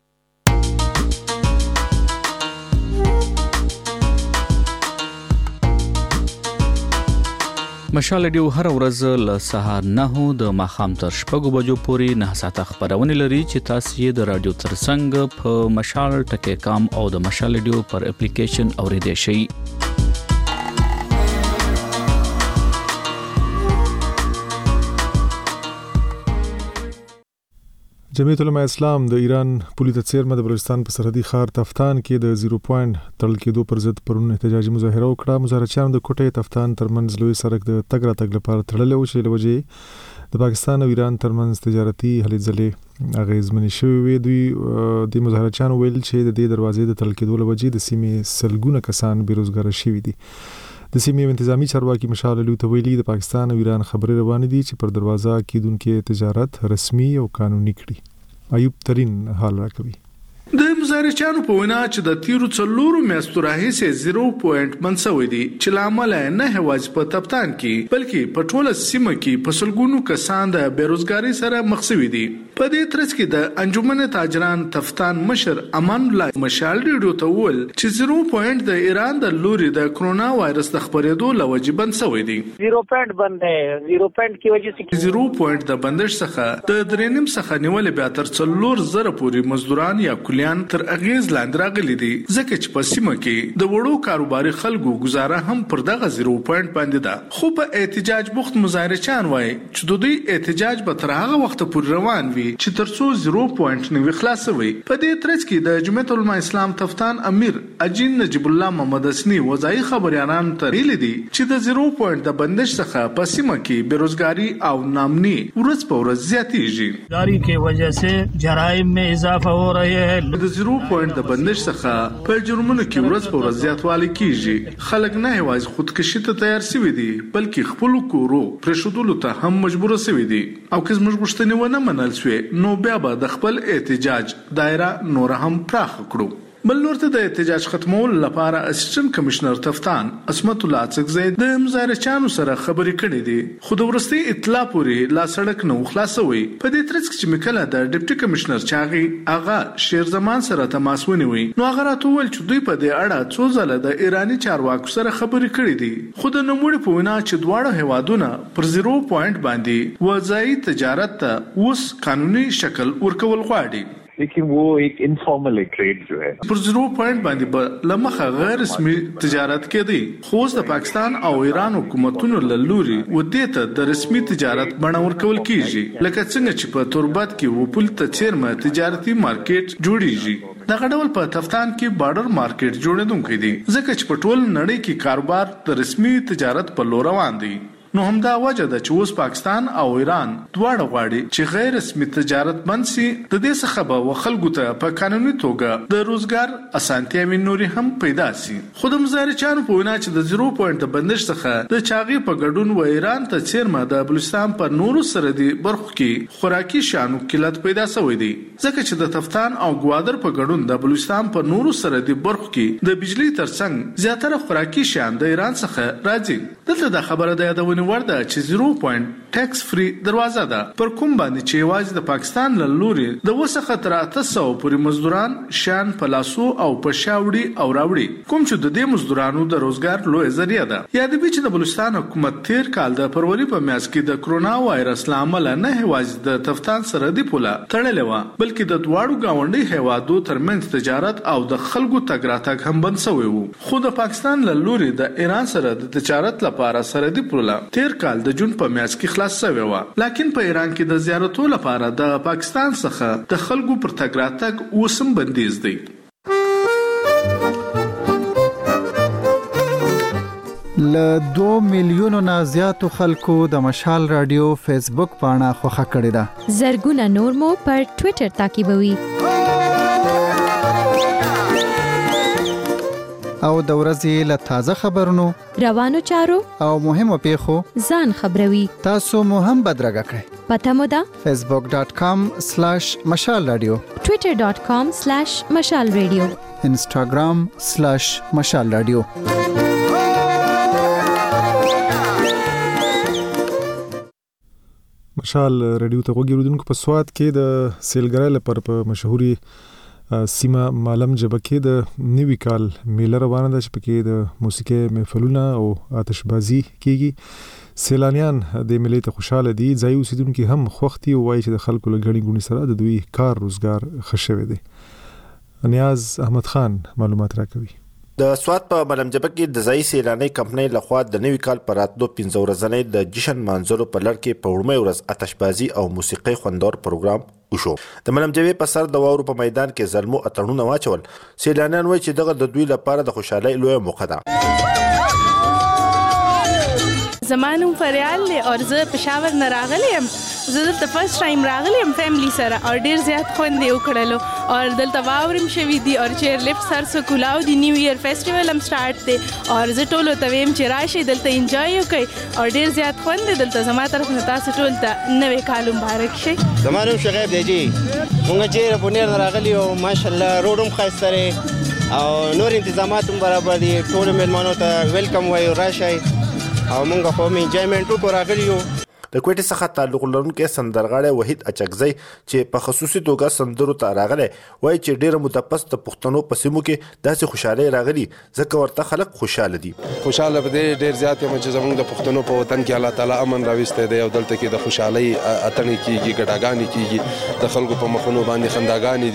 مشال ریډیو هر ورځ له سهار نه د ماښام تر شپږو بجو پورې نه ساعته خبرونه لري چې تاسو یې د رادیو ترڅنګ په مشال ټکی کام او د مشال ریډیو پر اپلیکیشن اوریدئ شئ.
جمعیت علماء اسلام د ایران پولیس څیرمه د بلوچستان په سرحدي ښار تفتان کې د زیرو پوینټ تړل کېدو پر ضد پرون احتجاجي مظاهره وکړه. مظاهرچیانو د کوټې تفتان ترمنځ لوی سړک د تګ راتګ لپاره تړلی و چې له وجې د پاکستان او ایران ترمنځ تجارتي هلې ځلې اغېزمنې شوې وې. دوی د مظاهرچیانو ویل چې د دې دروازې د تړل کېدو له وجې د سیمې سلګونه کسان بېروزګاره شوي دي. د سیمې انتظامی چارواکي مشال علي ته ویلي د پاکستان او ایران خبرې روانې دي چې پر دروازه کېدونکي تجارت رسمي او قانوني کړي. ایوب ترين حال راکوي.
د مظاهرچیانو په وینا چې د تیرو څلورو میاشتو راهیسې زیرو پوینټ منسوي دي چې لامل نه هواځ په تفتان کې بلکې په ټوله سیمه کې په سلګونو کسان د بیروزګاری سره مخ شوي دي. په دې ترڅ کې د انجمن تاجران تفتان مشر امان الله مشال ریډیو ته وویل چې زیرو پوینټ د ایران د لوري د کرونا وایرس د خبرېدو لوجې بند شوی دی.
زیرو پوینټ بند دی. زیرو پوینټ کی وجہ سے
زیرو پوینټ د بندش څخه د درېنیم څخه نیول بیا تر څلور زره پورې مزدوران یا کلیان تر اغیز لاندې راغلي دي ځکه چې په سیمه کې د وړو کاروباري خلکو گزاره هم پر دغه زیرو پوینټ باندې ده. خو په احتجاج بوخت مظاهرچیان وایي چې د دوی احتجاج به تر هغه وخت پورې روان وي چې ترڅو زیرو پوینټ نه وي خلاص وي. په دې ترڅ کې د جمعیت علماء اسلام تفتان امیر اجین نجیب الله محمد اسنی وځای خبريالانو ته ویلي دي چې د زیرو پوینټ د بندش څخه په سیمه کې بیروزګاری او نامني ورځ په ورځ زیاتېږي.
جاری کی وجہ سے جرائم میں اضافہ ہو رہے ہیں.
د زیرو پوینټ د بندش څخه په جرمونو کې ورځ په ورځ زیاتوالی کیږي. خلک نه یوازې خودکشي ته تیار شوي دي بلکې خپل کورو پرېښودلو ته هم مجبور شوي دي او که زموږ غوښتنې ونه منل شوې نو بیا به د خپل احتجاج دایره نور هم پراخ کړو. بل نور ته د احتجاج ختمولو لپاره اسسټنټ کمشنر تفتان عصمت الله څکزی د مظاهرچیانو سره خبرې کړې دي خو د ورستي اطلاع پورې لا سړک نه خلاصوي. په دې ترڅ کې چې مکله د ډیپټي کمشنر چاغي اغا شیر زمان سره تماس ونیوي نو هغه راته ویل چې دوی په دې اړه څو ځله د ایرانی چارواکو سره خبرې کړې دي خو د نوموړي په وینا چې دواړه هیوادونه پر زیرو پوینټ باندې وځای تجارت ته اوس قانوني شکل ورکول غواړي.
लेकिन वो एक इनफॉर्मल ट्रेड जो है
پر زیرو پوینټ باندې به لمخه غیر رسمي تجارت کېدی خو د پاکستان او ایران حکومتونو له لوري ودې ته د رسمي تجارت بڼه ورکول کیږي لکه څنګه چې په توربات کې وپول ته چیرمه تجارتي مارکیټ جوړیږي. دغه ډول په تفتان کې بارډر مارکیټ جوړېدونکي دي ځکه چې په ټول نړۍ کې کاروبار د رسمي تجارت په لور روان دي. نو همدا وجه ده چې اوس پاکستان او ایران دواړه غواړي چې غیر رسمي تجارت بند شي د دې څخه به خلکو ته په قانوني توګه د روزګار اسانتیاوې نوري هم پیدا شي. خو د مظاهرچیانو په وینا چې د زیرو پوینټ د بندش څخه د چاغي په ګډون و ایران ته چیرمه د بلوچستان په نورو سره دی برخو کې خوراکي شانو قلت پیدا شوی دی ځکه چې د تفتان او ګوادر په ګډون د بلوچستان په نورو سره دی برخو کې د بجلی ترڅنګ زیاتره خوراکي شان د ایران څخه راځي. دلته د خبره د یادونه ورده چې زیرو پوینټ ټیکس فری دروازه ده پر کوم باندې چې یوازې د پاکستان له لوري د وسخه تر اته سوه پورې مزدوران شان په لاسو او په شاوړي او راوړي کوم چې د دې مزدورانو د روزګار لوی ذریعہ ده. یاد به چې د بلوچستان حکومت تیر کال د فروری په میاشت کې د کرونا وایرس لامل نه یوازې د تفتان سره دی پوله تړلې و بلکې د دواړو گاونډي هیوادو ترمنځ تجارت او د خلکو تګ راتګ هم بند شوی وو. خو د پاکستان له لوري د ایران سره د تجارت لپاره سره دی پوله تیر کال د جون په میاشت کې خلاص شوی و لکن په ایران کې د زیارتو لپاره د پاکستان څخه د خلکو پر تګ راتګ اوسم بندیز دی.
له دوه میلیونو نه زیاتو خلکو د مشال رادیو فیسبوک پاڼه خوښه کړې ده.
زرګونه نور مو پر ټوئیټر تعقیبوي
او د ورځې له تازه خبرونو
روانو چارو
او مهمو پیښو
ځان خبروي.
تاسو مو هم بدرګه کړئ.
پته مو ده
facebook dot com slash مشال رادیو
twitter dot com slash مشال رادیو
instagram slash مشال رادیو.
مشال رادیو ته وګورئ په سواد کې د سیلګرای لپاره په مشهوري سیمه مالم جبه کې د نیوي کال میله روانه ده چې پکې د موسیقي محفلونه او آتشبازي کیږي. سیلانیان د میلې ته خوشاله دي. ځای اوسیدونکو هم خوښتي او وایي چې د خلکو له غړي ګونی سره د دوی کار روزګار ښه شوی دی. نیاز احمد خان معلومات راکوي.
د سواد په ملم جبه کې د ځای سیلاني کمپنۍ لخوا د نوي کال پر راتلو پنځه ورځې د جشن منځلو په لړ کې په وړمه ورځ آتشبازي او موسیقي خوندور پروګرام وشو. د ملم جبه په سر د واورو په میدان کې زلمو اتړونه واچول. سیلانیان وایي چې دغه د دوی لپاره د خوشحالۍ لوی موقع ده.
زمانوم فریال له اور زه پېښور نه راغلی یم. زه دلته فرست ټایم راغلی یم فیملی سره او ډېر زیات خوند یې وکړلو او دلته واورم شوي دي او چیر لفټ سر سو کولاو دي. نیو ایئر فیسټیول هم سټارټ دی او زه ټولو ته ویم چې راشئ دلته انجوای وکړئ او ډېر زیات خوند دی دلته. زما طرف نه تاسو ټول ته نوی کال مبارک شي.
زما نوم شغیب دی جی. موږ چې بونیر نه راغلي یو ماشاءالله روډ هم ښایسته دی او نور انتظامات هم برابر دي. ټولو میلمانو ته ویلکم وایو راشئ او موږ خو مې انجوایمنټ وکړو راغلي یو.
د کوټې څخه تعلق لرونکي سندرغاړی وحید اچکزی چې په خصوصي توګه سندرو ته راغلی وایي چې ډېره موده پس د پښتنو په سیمو کې داسې خوشحالۍ راغلي ځکه ورته خلک خوشحاله دي.
خوشحاله به دې ډېر زیات یم چې زموږ د پښتنو په وطن کې الله تعالی امن راوستی دی او دلته کې د خوشحالۍ اتڼې کېږي ګډاګانې کېږي د خلکو په مخونو باندې خنداګانې دي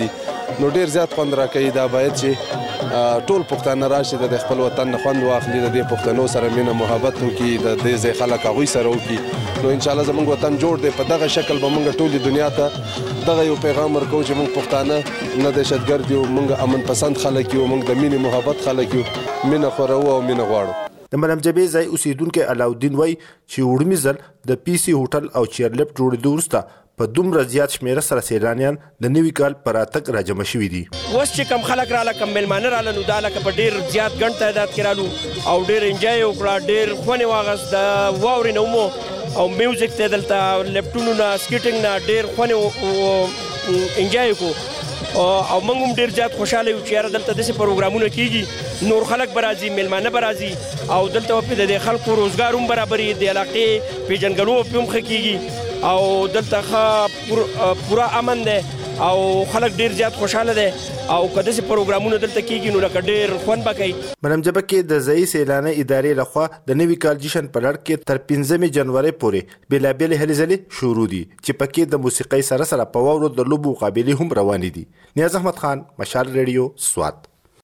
نو ډیر زیات خوند راکوي. دا باید چې ټول پښتانه راشي د خپل وطن نه خوند واخلي، د دې پښتنو سره مینه محبت وکړي، د دې ځای خلک هغوی سره وکړي. نو انشاءالله زموږ وطن جوړ دی. په دغه شکل به موږ ټولې دنیا ته دغه یو پیغام ورکوو چې موږ پښتانه نه دهشتګرد یو، موږ امن پسند خلک یو، موږ د مینې محبت خلک یو، مینه خورو او مینه غواړو.
د ملم جبې ځای اوسیدونکو علاودین وای چې وړمې ځل د پی سی هوټل او چیرلیفټ جوړېدو وروسته په دومره زیات شمیره سره سیلانیان د نوي کال پر راتګ راجمع شوي دي.
اوس چې کم خلک رااله، کم میلمانه رااله، نو دا لکه په ډېر زیات ګڼ تعداد کې رالو او ډېر انجوای یې وکړه، ډېر خوند یې واخیست. د واورې نه مو او میوزیک ته دلته لیفټونو نه سکیټینګ نه ډېر خوند یې انجوای وکړو او موږ هم ډېر زیات خوشحاله یو چې یاره دلته داسې پروګرامونه کېږي، نور خلک به راځي، میلمانه به راځي او دلته به د دې خلکو روزګار هم برابري، د علاقې پېژندګلو به هم ښه کېږي او دلته ښه پوره امن دی او خلک ډېر زیات خوشحاله دی او که داسې پروګرامونه دلته کېږي نو لکه ډېر خوند به کوي.
مریم جبه کې د ځایي سیلاني ادارې لخوا د نوي کال جشن په لړ کې تر پنځمې جنورۍ پورې بېلابېلې هلې ځلې شروع دي چې پکې د موسیقۍ سره سره په واورو د لوبو مقابلې هم روانې دي. نیاز احمد خان، مشال ریډیو، سوات.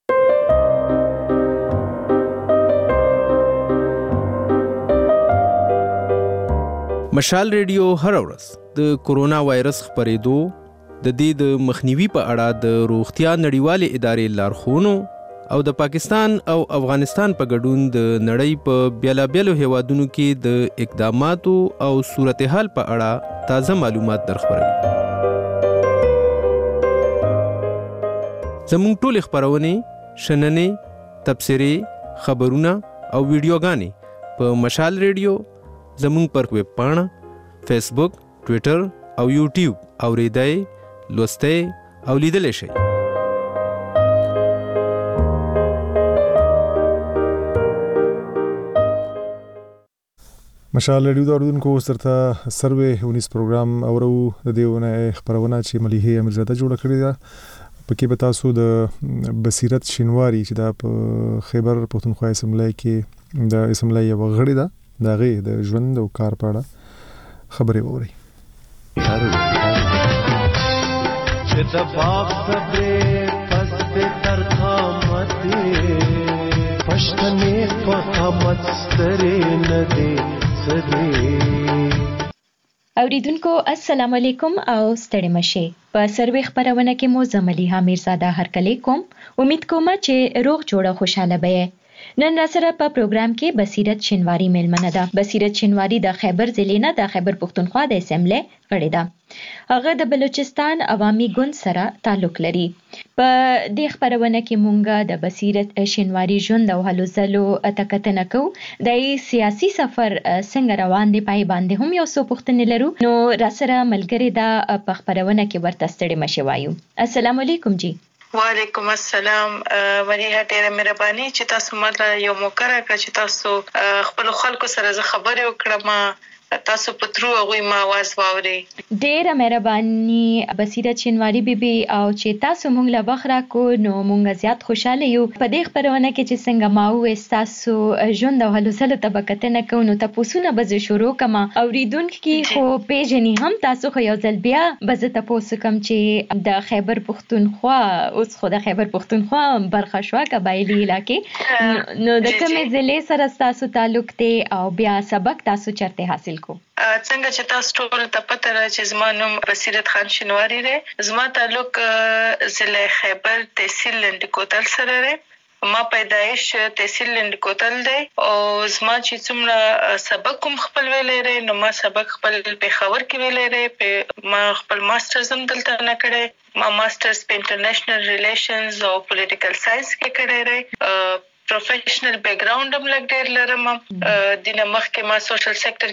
مشال ریډیو هر ورځ د کورونا وایرس خپرېدو، د دې د مخنیوي په اړه د روغتیا نړیوالې ادارې لارښوونو او د پاکستان او افغانستان په ګډون د نړۍ په بیلابیلو هیوادونو کې د اقداماتو او صورتحال په اړه تازه معلومات درخبروي. زموږ ټولې خپرونې، شننې، تبصرې، خبرونه او ویډیوګانې په مشال ریډیو، زموږ پر ویب پاڼه، فیسبوک، ټویټر او یوټیوب اوریدای، لوستای او لیدلی شئ.
مشال ریډیو د اوریدونکو سره سروې ونیس پروګرام اورو. د دېونه خبرونه چې مليحه امیرزاده جوړه کړې ده، پکې به تاسو د بصیرت شینواری چې دا په خیبر پښتونخوا اسمبلی کې د اسمبلی یو غړي ده، دا غي د ژوند او کار په اړه خبرې ووري. چې د باغ صبرې پس به تر قامت پښتنې په قامت سترې نه دي سدي.
اوریدونکو السلام علیکم او ستړي مشه. په سروې خبرونه کې مو زملیحه امیرزاده هرکلی کوم. امید کوم چې روغ جوړه خوشاله به. نن را سره په پروګرام کې بصیرت شینواری میلمنه ده. بصیرت شینواری د خیبر ضلع نه د خیبر پښتونخوا د اسمبلی غړي ده. هغه د بلوچستان عوامي ګوند سره تعلق لري. په دې خبرونه کې مونږه د بصیرت شینواری ژوند او هلو ځلو تکتنه کوو. د سیاسي سفر څنګه روان دی پای باندې هم یو څو پوښتنې لرو. نو را سره ملګری دا په خبرونه کې ورته ستړي مشه وایو. السلام علیکم جی.
وعلیکم السلام. مليحه ډیره مهرباني چې تاسو ماته یو موقع راکړه چې تاسو خپل خلکو سره زه خبرې وکړم، تاسو په ترو هغوی ما आवाज واوري.
ډیره مهرباني بصیرت شینواری بیبي او چې تاسو مونږ له بخرا کو نو مونږ زیات خوشاله یو په دې خبرونه کې چې څنګه ما وې تاسو ژوند او هلو ځلو تبکتنه کو نو تاسو نه بز شروع کما اوریدونکو خو پیژنې هم تاسو خو یو ځل بیا بز تاسو کوم چې د خیبر پښتونخوا اوس خو د خیبر پښتونخوا برخه شو قبایلی علاقې نو د کومې ضلع سره تاسو تعلق دی او بیا سبق تاسو چرته حاصل
څنګه چې تاسو ټول ته پته را چې زما نوم بصیرت خان شینواری دی. زما تعلق ضلع خیبر تحصیل لنډکوتل سره دی. ما پیدایش تحصیل لنډکوتل دی او زما چې څومره سبق کوم خپل ویلې دی نو ما سبق خپل پېښور کې ویلې دی. ما خپل ماسترز هم دلته نه کړی. ما ماسترز په انټرنیشنل ریلیشنز او پولیټیکل ساينس کې کړی دی. پروفیشنل بیک گراوند هم لګ ډیر لرم. دینه مخکې ما سوشل سېکټر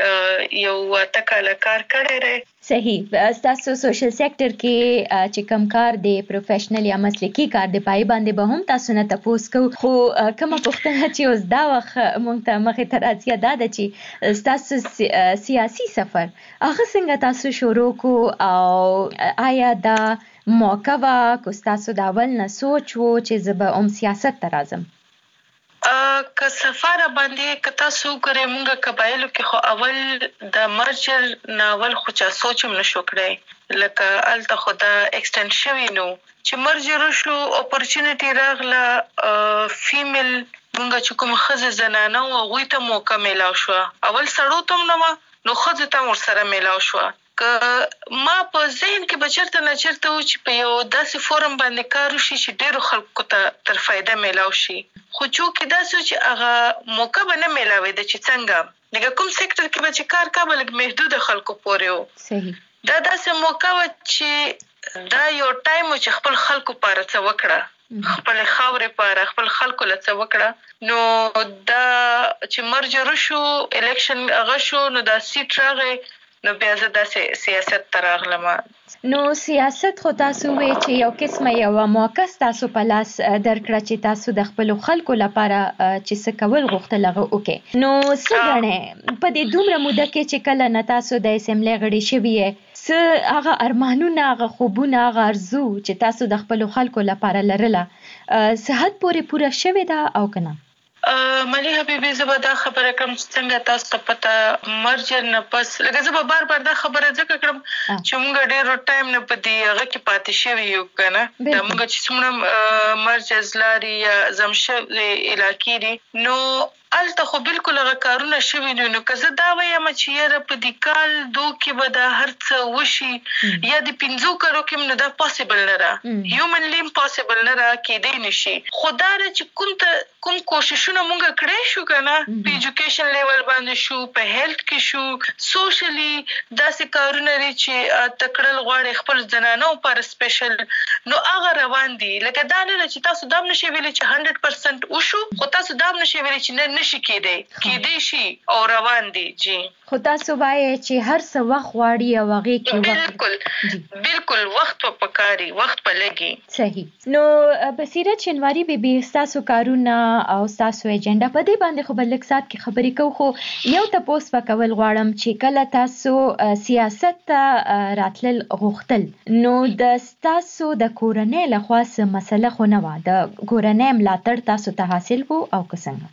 کې یو تکاله کار کړی دی.
صحیح. تاسو سوشل سېکټر کې چې کوم کار دی پروفیشنل یا مسلکی کار دی پای باندې به هم تاسو نه تاسو کو خو کومه پوښتنه چې اوس دا وخت مونږ ته مخې ته راځي دا ده چې تاسو سیاسي سفر هغه څنګه تاسو شروع کو او آیا دا موقع وا کو تاسو دا ول نه سوچ وو چې زه به ام سیاست ته راځم؟
که سفاره باندې کتا سو کرے مونږه قبایلو کې خو اول د مرجر ناول خو چا سوچم نشو کړی لکه الته خدا ایکسټند شوی نو چې مرجر شو اپورچونټی راغله فیمیل مونږه چې کوم خزه زنانه او غوي ته موقع ملاو شو اول سړو تم نو نو خزه ته ور سره ملاو شو که ما په ذهن کې بچرته نه چرته و چې په یو داسې فورم باندې کار وشي چې ډېرو خلکو ته تر فایده میلاو شي خو چونکې داسې چې هغه موقع به نه میلاوي د چې څنګه لکه کوم سیکټر کې به چې کار کابل محدود خلکو پورې و
صحیح
دا داسې موقع و چې دا یو ټایم چې خپل خلکو پاره څه وکړه خپل خاورې پاره خپل خلکو له څه وکړه نو دا چې مرجر شو الیکشن هغه شو نو دا سیټ راغی نو بیا زه داسې سیاست ته راغلم
نو سیاست خو تاسو وی چې یو قسمه یو موقع تاسو په لاس درکړه چې تاسو د خپل خلکو لپاره چې څه کول غوښتل هغه وکړي نو څه غواړئ په دې دومره موده کې چې کله نه تاسو د اسمبلی غړي شوي څه هغه ارمانونه هغه خوبونه هغه ارزو چې تاسو د خپل خلکو لپاره لرله صحت پورې پوره شوی دا او کنه
ملي حبيبي زه به دا خبره کوم چې څنګه تاسو ته پته مرجر نه پس لکه زه به بار بار دا خبره ځکه کړم چې موږ ډېر ټایم نه پدې هغه کې پاتې شوي یو کنه دا موږ چې څومره مرجز لاري یا زمشد علاقې دي نو الته خو بالکل هغه کارونه شوي نو نو که زه دا وایم چې یاره په دې کال دو کې به دا هر څه وشي یا د پنځو کالو کې نو دا پاسبل نه ده هیومنلی امپاسبل نه ده کېدی نشي خو دا چې کوم ته کوم کوششونه مونږ کړی شو کنه په ایجوکیشن لیول باندې شو په هیلث کې شو سوشلی داسې کارونه لري چې تکړل غواړي خپل زنانو پر سپیشل نو هغه روان دي لکه دا نه چې تاسو دام نشي ویلي چې صد درصد وشو خو تاسو دام نشي ویلي چې نه نشي کېدی کېدی شي او روان دي جی
خو تاسو وایي چې هر څه وخت غواړي او هغه کې
بالکل بالکل وخت په پکاري وخت په لګي
صحیح نو بصیرت شنواری بیبي تاسو کارونه او تاسو ایجنډا په دې باندې خو بلک سات کې خبرې کو خو یو تاسو په کول غواړم چې کله تاسو سیاست ته راتلل غوښتل نو د تاسو د کورنۍ له خاصه مسله خو نه و د کورنۍ ملاتړ تاسو ته حاصل وو او څنګه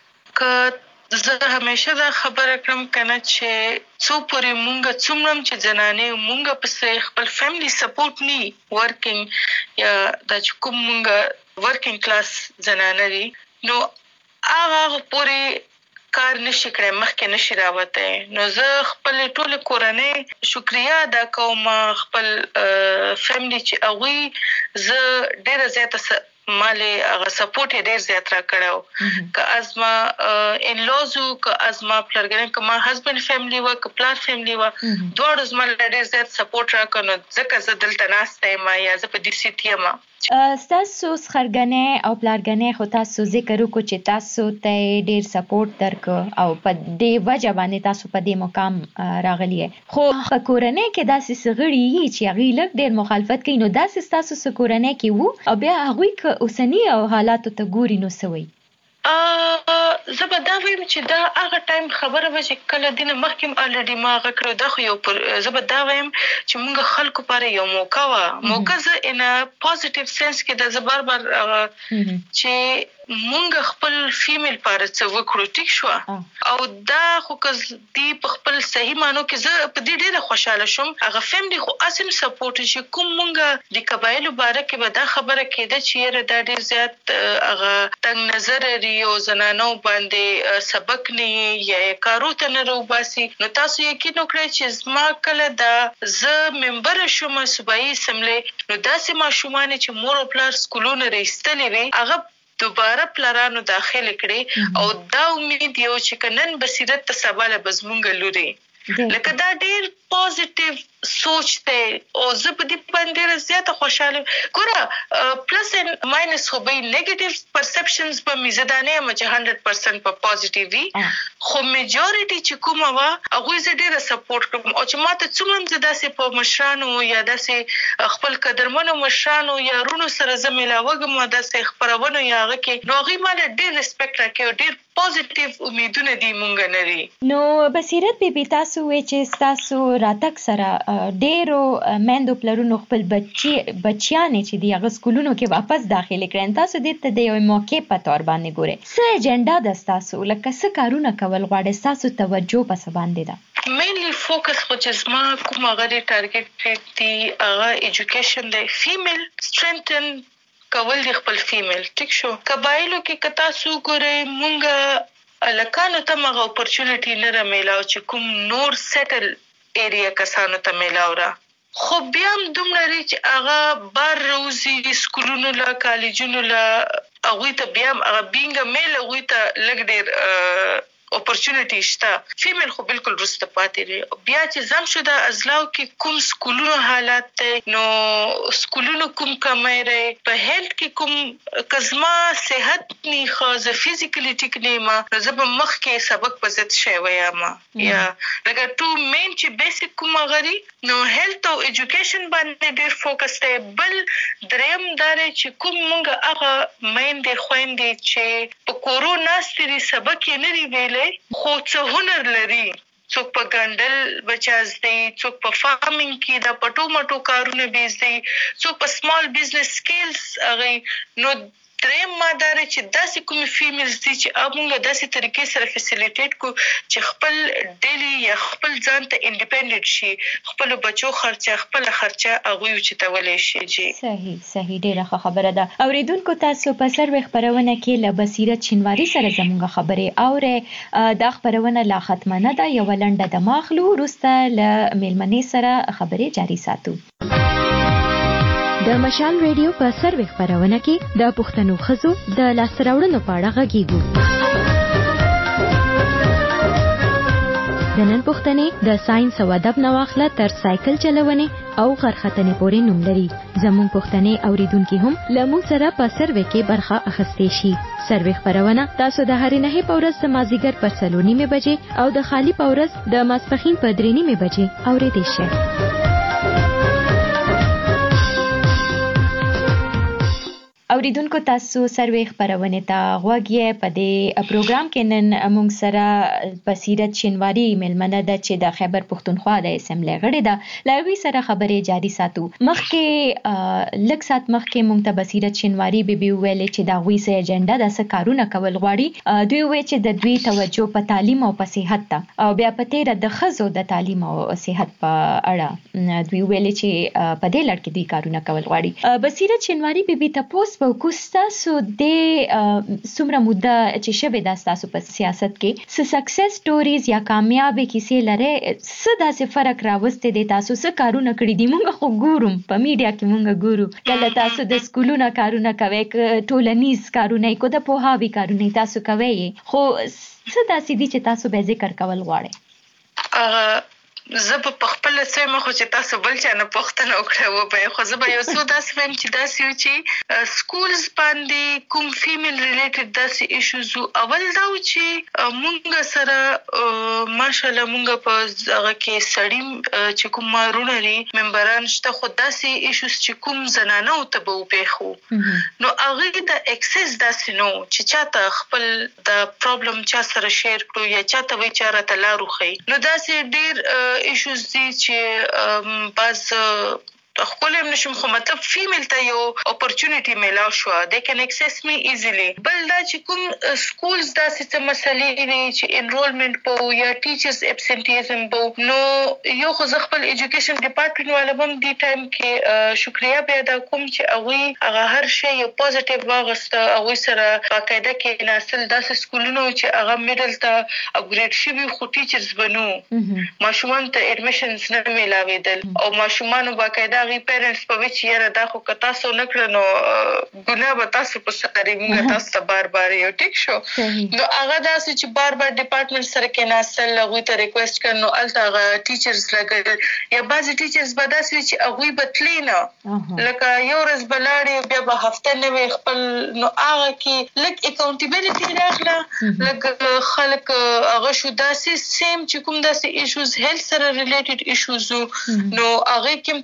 که زه همیشه دا خبره کوم کنه چې څو پورې مونږ څومره چې جنانې مونږ په خپل فیملی سپورټ ني ورکینګ یا د کوم مونږ ورکینګ کلاس جنانه دي نو هغه پورې کار نشي کړی مخکې نشي راوته نو زه خپل ټول کورنۍ شکریا ادا کوم خپل فیملی چې هغه زه ډېر زیاته مالې هغه سپورټ ډېر زیات را کړو که ازما ان لوزو که ازما پلرګن که ما هسبند فیملی و که پلار فیملی و دوه زما ډېر زیات سپورټ را کړو ځکه زه دلته ناسته ما یا زه په دې سیټ یم
تاسو خرګنې او پلارګنې خو تاسو ذکر وکړو چې تاسو ته ډېر سپورټ درک او په دې وجه باندې تاسو په دې مقام راغلی خو په کورنۍ کې داسې سغړی چې هغه لږ ډېر مخالفت کوي نو داسې تاسو سره کورنۍ کې وو او بیا هغه ک اوسنی او حالاتو ته ګوري نو سوي
ا زه به دا وایم چې دا هغه ټایم خبره و چې کله دینه مخکې الریډي ما هغه کړو دا خو یو زه به دا وایم چې موږ خلکو لپاره یو موقع و موقع زه ان پوزټیو سنس کې د زبر بر چې مونږ خپل فیمیل لپاره څه وکړو ټیک شو او دا خو کز دی په خپل صحیح مانو کې زه په دې ډېر خوشاله شوم هغه فیملی خو اسیم سپورټ چې کوم مونږ د قبایلو باره کې به دا خبره کېده چې یره دا ډېر زیات هغه تنګ نظر لري او زنانو باندې سبق نه یا کارو ته نه روباسي نو تاسو یقین وکړئ چې زما کله دا زه ممبر شوم صوبایي اسمبلی نو داسې ماشومان چې مور او پلار سکولونه رئیستلې وي هغه دوباره پلارانو داخل کړي او دا امید یو چې کنن بصیرت ته سباله بزمونګ لوري لکه دا ډېر پوزټیو سوچ ته او زه په دې باندې زیاته خوشاله ګوره پلس اینڈ ماینس خو به نیگیټیو پرسپشنز په میزدانه م چې صد درصد په پوزټیو وي خو میجورټي چې کومه وا هغه زه ډېر سپورټ کوم او چې ماته څومره زده سي په مشرانو یا داسې خپل قدرمنو مشرانو یا رونو سره زمیلاوګم داسې خبرونه یا هغه کې نو غي مال ډېر ریسپیکټ راکې ډېر پوزټیو امیدونه دي مونږ لري
نو بصیرت بیبي تاسو وې چې تاسو راتک سره ډېرو میندو پلرونو خپل بچي بچیانې چې دی هغه سکولونو کې واپس داخلي کړي. تاسو دې ته د یو موقع په تور باندې ګورئ څه اجنډا ده ستاسو لکه څه کارونه کول غواړئ ستاسو توجه په څه باندې ده؟
مینلی فوکس خو چې زما کوم هغه ټارګټ دی هغه ایجوکیشن دی فیمیل سټرنګتن کول دی خپل فیمیل. ټیک شو قبایلو کې که تاسو ګورئ مونږ الکانو ته هغه اپورچونټي نه رامیلاو چې کوم نور سیټل ایریا کسانو ته میلاو را خو بیا هم دومره لري چې هغه بار روزي سکولونو لا کالجونو لا هغوی ته بیا هم هغه بینګ میل هغوی ته لږ ډېر اپورچونټی شته. فیمیل خو بالکل وروسته پاتې دی. بیا چې زم شو د ازلاو کې کوم سکولونو حالات دی نو سکولونو کوم کمی دی په هیلث کې کوم کزما صحت نی خو زه فزیکلی ټیک نه ما زه به مخکې سبق په ضد شی وایم یا لکه ټو مین چې بیسیک کوم غری نو هیلث او ایجوکیشن باندې ډیر فوکس دی. بل دریم دار چې کوم مونږ هغه مین دی خويندې چې په کورونا ستري سبق یې نه دی ویل خو څه هنر لري څوک په ګندل بچاز دی څوک په فارمینګ کې د پټو مټو کارونه بیز دی څوک په سمال بزنس سکیلز هغه نو دریم مادار چې داسې کوم فیمیلز دي چې موږ داسې طریقې سره فیسیلیټیټ کو چې خپل ډیلی یا خپل ځان ته انډیپندنت شي خپل بچو خرچه خپل خرچه هغه چې تولې شي. جی
صحیح صحیح ډیره خبره ده. اوریدونکو تاسو په سروې خبرونه کې له بصیرت شینواری سره زموږ خبرې اورې دا خبرونه لا ختمه نه ده یو لنډه د ماخلو وروسته له میلمنې سره خبرې جاری ساتو. د مشال ریډیو په سروې خبرونه کې د پښتنو ښځو د لاسته راوړنو په اړه غږیږو. د نن پښتنې د ساينس او ادب نه واخله تر سایکل چلونې او غرختنې پورې نوم لري. زموږ پښتنې اوریدونکو هم له موږ سره په سروې کې برخه اخیستې شي. سروې خبرونه تاسو د هرې نه په ورځ د مازیګر په څلور نیمې بجې او د خالی په ورځ د ماسپښین په درې نیمې بجې اوریدئ شئ. اوریدونکو تاسو سروې خبرونه ته غوږ یې په دې پروګرام کې نن موږ سره بصیرت شینواری میلمنه ده چې د خیبر پښتونخوا د اسمبلی غړې ده. له هغوی سره خبرې جاری ساتو. مخکې لږ ساعت مخکې موږ ته بصیرت شینواری بیبي ویلې چې د هغوی څه اجنډا ده څه کارونه کول غواړي. دوی وایي چې د دوی توجه په تعلیم او په صحت ته او بیا په تیره د ښځو د تعلیم او صحت په اړه دوی ویلې چې په دې لړ کې دوی کارونه کول غواړي. بصیرت شینواری بیبي تاسو په کوستاسو د څومره موده چې شوه د تاسو په سیاست کې څه سکسس سټوریز یا کامیابی کیسې لري څه داسې فرق راوستي دي تاسو څه کارونه کړی دي موږ خو ګورم په میډیا کې موږ ګورو کله تاسو د سکولونو کارونه کوي ټولنیز کارونه کو د پوهاوی کارونه تاسو کوي خو څه داسې دي چې تاسو به ذکر کول غواړئ؟
زه په خپل سم خو چې تاسو بل چا نه پوښتنه وکړه و به خو زه به یو څه داسې ویم چې داسې چې سکولز باندې کوم فیمیل ریلیټډ داسې ایشوز اول دا و چې مونږ سره ماشاءالله مونږ په هغه کې سړی چې کوم مارونه لري ممبران شته خو داسې ایشوز چې کوم زنانه او ته به وپېخو نو هغه د اکسس داسې نو چې چاته خپل د پرابلم چا سره شیر کړو یا چاته وی چاره ته لارو خي نو داسې ډیر ایشوز دي چې باز خپل هم نشم خو مطلب فیمیل ته یو اپورچونټی میلاو شو they can access me easily. بل دا چې کوم سکولز داسې څه مسلې دي چې انرولمنت په یا ټیچرز ابسنټیزم په نو یو خو زه خپل ایجوکیشن ډپارټمنټ والم دی ټایم کې شکریا به ادا کوم چې هغه هغه هر شی یو پوزټیو واغسته هغه سره باقاعده کې ناسل داسې سکولونو چې هغه میډل ته اپګریډ شوی خو ټیچرز بنو ماشومان ته اډمیشنز نه میلاویدل او ماشومان باقاعده غي پیرنټس په وچ یاره دا خو که تاسو نه کړنو ګناه به تاسو په سره موږ تاسو ته بار بار یو ټیک شو نو هغه داسې چې بار بار ډپارټمنټ سره کې ناسل هغه ته ریکوست کړنو الته هغه ټیچرز لګل یا بعضی ټیچرز به داسې چې هغه بتلینه لکه یو ورځ بلاړي بیا به هفته نه وي خپل نو هغه کې لک اکاونټیبিলিټي راغله لک خلک هغه شو داسې سیم چې کوم داسې ایشوز هیلث سره ریلیټډ ایشوز نو هغه کوم تاسو ول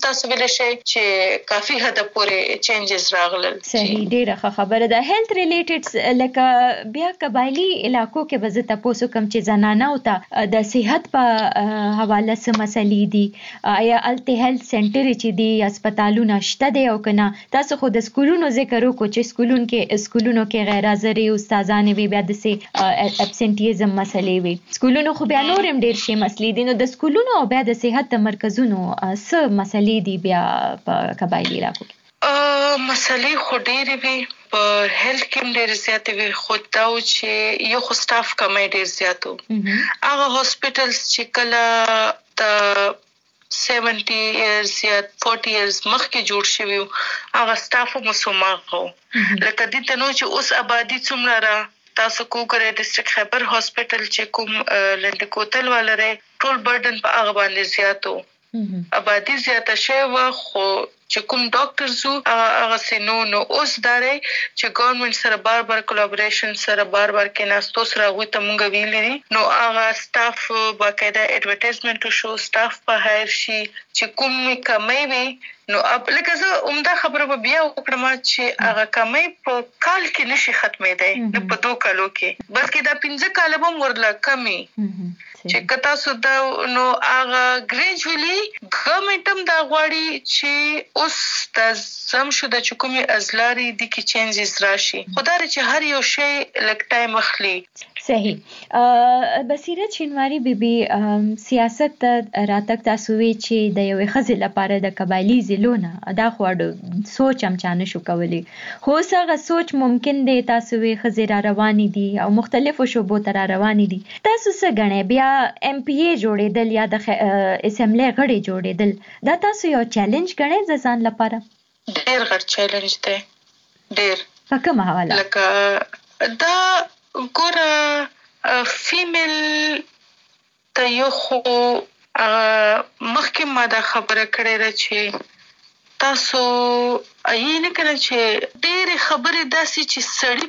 ویل شي چې کافي حد پورې چینجز راغلل.
صحیح، ډیره ښه خبره ده. هیلث ریلیټډ لکه بیا قبایلی علاقو کې به زه تاسو کوم چې زنانه او ته د صحت په حواله سم مسلې دي، آیا الته هیلث سنټر چې دی هسپتالونه شته دی او کنه؟ تاسو خو د سکولونو ذکر وکړو چې سکولونو کې سکولونو کې غیر حاضرې استادان وي، بیا د سي ابسنټیزم مسلې وي. سکولونو خو بیا نورم ډیر شي مسلې دي، نو د سکولونو او بیا د صحت مرکزونو څه مسلې دي بیا په قبایلی علاقو کې؟
مسلې خو ډېرې وي، په هیلث کې ډېر زیاتې وي، خو دا و چې یو خو سټاف کمی ډېر زیات و. هغه هاسپټلز چې کله د سیونټي ایئرز یا فورټي ایئرز مخکې جوړ شوي وو، هغه سټاف هم مسوماغه و. لکه دې ته نو چې اوس آبادي څومره را تاسو کو کړئ ډسټرکټ خیبر هاسپټل چې کوم لنډ کوتل ولري، ټول برډن په هغه باندې زیات و. آبادي زیاته شوې وه، خو چې کوم ډاکټرز وو هغه سينو نو اوس داري چې ګورنمنت سره بار بار کولابوریشن سره بار بار کې ناستو سره غوي ته مونږ ویلي دي، نو هغه سټاف باقاعده اډورټایزمنت شو، سټاف په هایر شي چې کوم کمی وي. نو اب لکه زه عمده خبره به بیا وکړم چې هغه کمی په کال کې نشي ختمېدای، نه په دوه کالو کې، بلکې دا پنځه کاله به ورله کمی چې کتا سو دا نو هغه ګریجوالي ګورنمنت هم دا غواړي چې اوس د زم شو د چکمي ازلاري د کی چینجز راشي، خدای چې هر یو شی لک ټایم اخلي.
صحیح. بصیرت شینواری بیبي سیاست راتک تاسو وی چې د یوې خزې لپاره د قبایلی ضلعونه دا خواړو سوچ هم چانه شو کولی، خو څنګه سوچ ممکن دی؟ تاسو وی خزې را روانې دي او مختلفو شوبو ته را روانې دي، تاسو څه غنئ بیا ایم پی ای جوړېدل یا د اسمبلی غړي جوړېدل دا تاسو یو چیلنج غنئ ځان لپاره؟
ډېر غټ چیلنج دی، ډېر.
په کومه حواله؟
لکه دا ګوره فیمیل ته یو خو مخکې ما دا خبره کړې ده چې تاسو یې نه کړئ چې ډېرې خبرې داسې چې سړی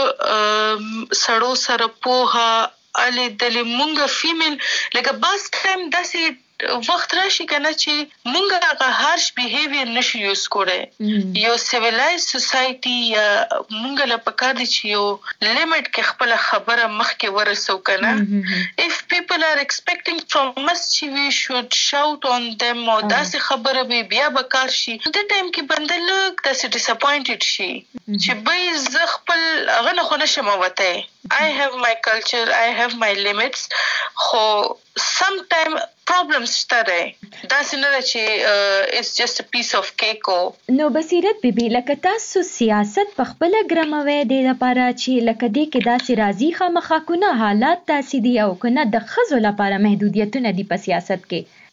په سړو سره پوهه الې دلې مونږ فیمیل لکه باس ټایم داسې وخت راشي کنه چې مونږ هغه هارش بیهیویر نشو یوز کړی. یو سیویلایز سوسایټي یا مونږ له پکار دي چې یو لیمټ کې خپل خبره مخکې ورسو کنه. if people are expecting from us چې we should shout on them او داسې خبره به بیا به کار شي، د ټایم کې بنده لږ داسې ډیساپوینټډ شي چې به زه خپل هغه نه خو نشم وته. I have my culture, I have my limits. خو sometime problems شته دا څنګه چې it's just a piece of cake.
نو بصیرت بیبي لکه تاسو سیاست په خپل ګرموي د لپاره چې لکه دې کې داسې راضي خامخا کنه حالات داسې دي او کنه د خزو لپاره محدودیتونه دي په سیاست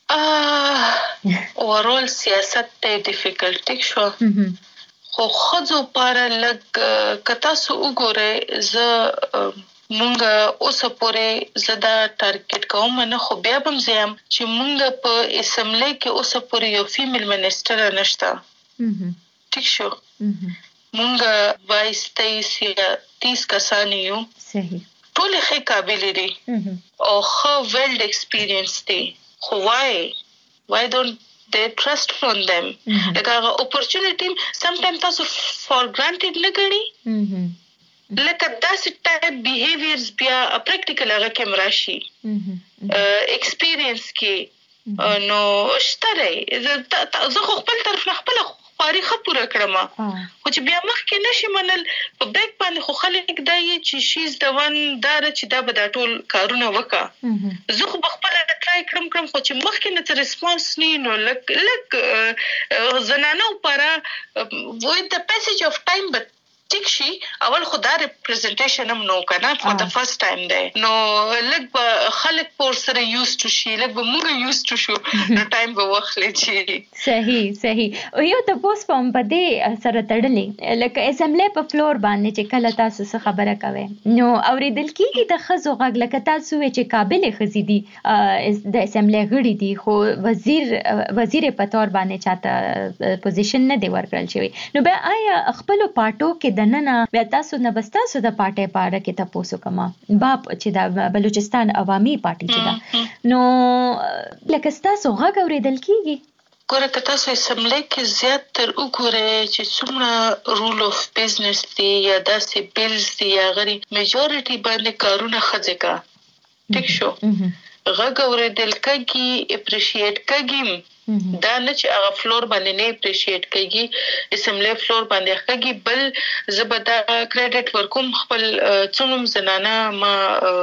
کې؟
اورول سیاست ته ډیفیکلټ شو، خو خزو لپاره لګ کتا سو وګوره ز مونږ اوس پورې زدا ټارګټ کوم نه، خو بیا هم زم چې مونږ په اسمبلی کې اوس پورې یو فیمیل منسټر نشته. ٹھیک شو، مونږ وایس تیس یا تیس کسان یو، صحیح، ټول ښه قابل دي او ښه ویلډ ایکسپیرینس دي، خو وای why don't they trust on them؟ لکه هغه اپورچونټی sometimes تاسو for granted نه ګڼئ، لکه داسې ټایپ بیهیویرز بیا پریکټیکل هغه کې مراشي ایکسپیرینس کې نو شته. زه خو خپل طرف نه خپل خواري خه پوره کړم، خو چې بیا مخکې نشي منل په بیک باندې خو خلک دا یې چې شیز د ون دار چې دا به دا ټول کارونه وکړه. زه خو خپل ټرای کړم کړم خو چې مخکې نه ته ریسپانس نه نو لک لک زنانه لپاره with the passage of time but ټیک شي اول خدا ریپرزنټیشن هم نو کنه فور د فرست ټایم دی، نو لږ به خلک پور سره یوز ټو شي، لږ به موږ یوز ټو شو، نو ټایم به واخلي شي.
صحیح صحیح. او یو تاسو په پدې سره تړلې لکه اسمبلی په فلور باندې چې کله تاسو څه خبره کوي نو اوریدل کیږي د خزو غږ لکه تاسو چې قابل خزي دي د اسمبلی غړي دي، خو وزیر وزیر په تور باندې چاته پوزیشن نه دی ورکړل شوی. نو بیا آیا خپل پارټو کې دننه بیا تاسو نه بستاسو د پارټي پاره کې تاسو کومه باب چې د بلوچستان عوامي پارټي چې دا نو لکه تاسو غږ اوریدل کیږي؟
ګوره که تاسو اسمبلی کې زیات تر وګورئ چې څومره رول اف بزنس دی یا داسې بیلز دي یا غري میجورټي باندې کارونه ښځې کا ټیک شو غږ اورېدل کېږي اپریشیټ کېږي دا نه چې هغه فلور باندې نه اپریشیټ کېږي اسمبلی فلور باندې کېږي بل زه به دا کریډټ ورکوم خپل څومره زنانه ما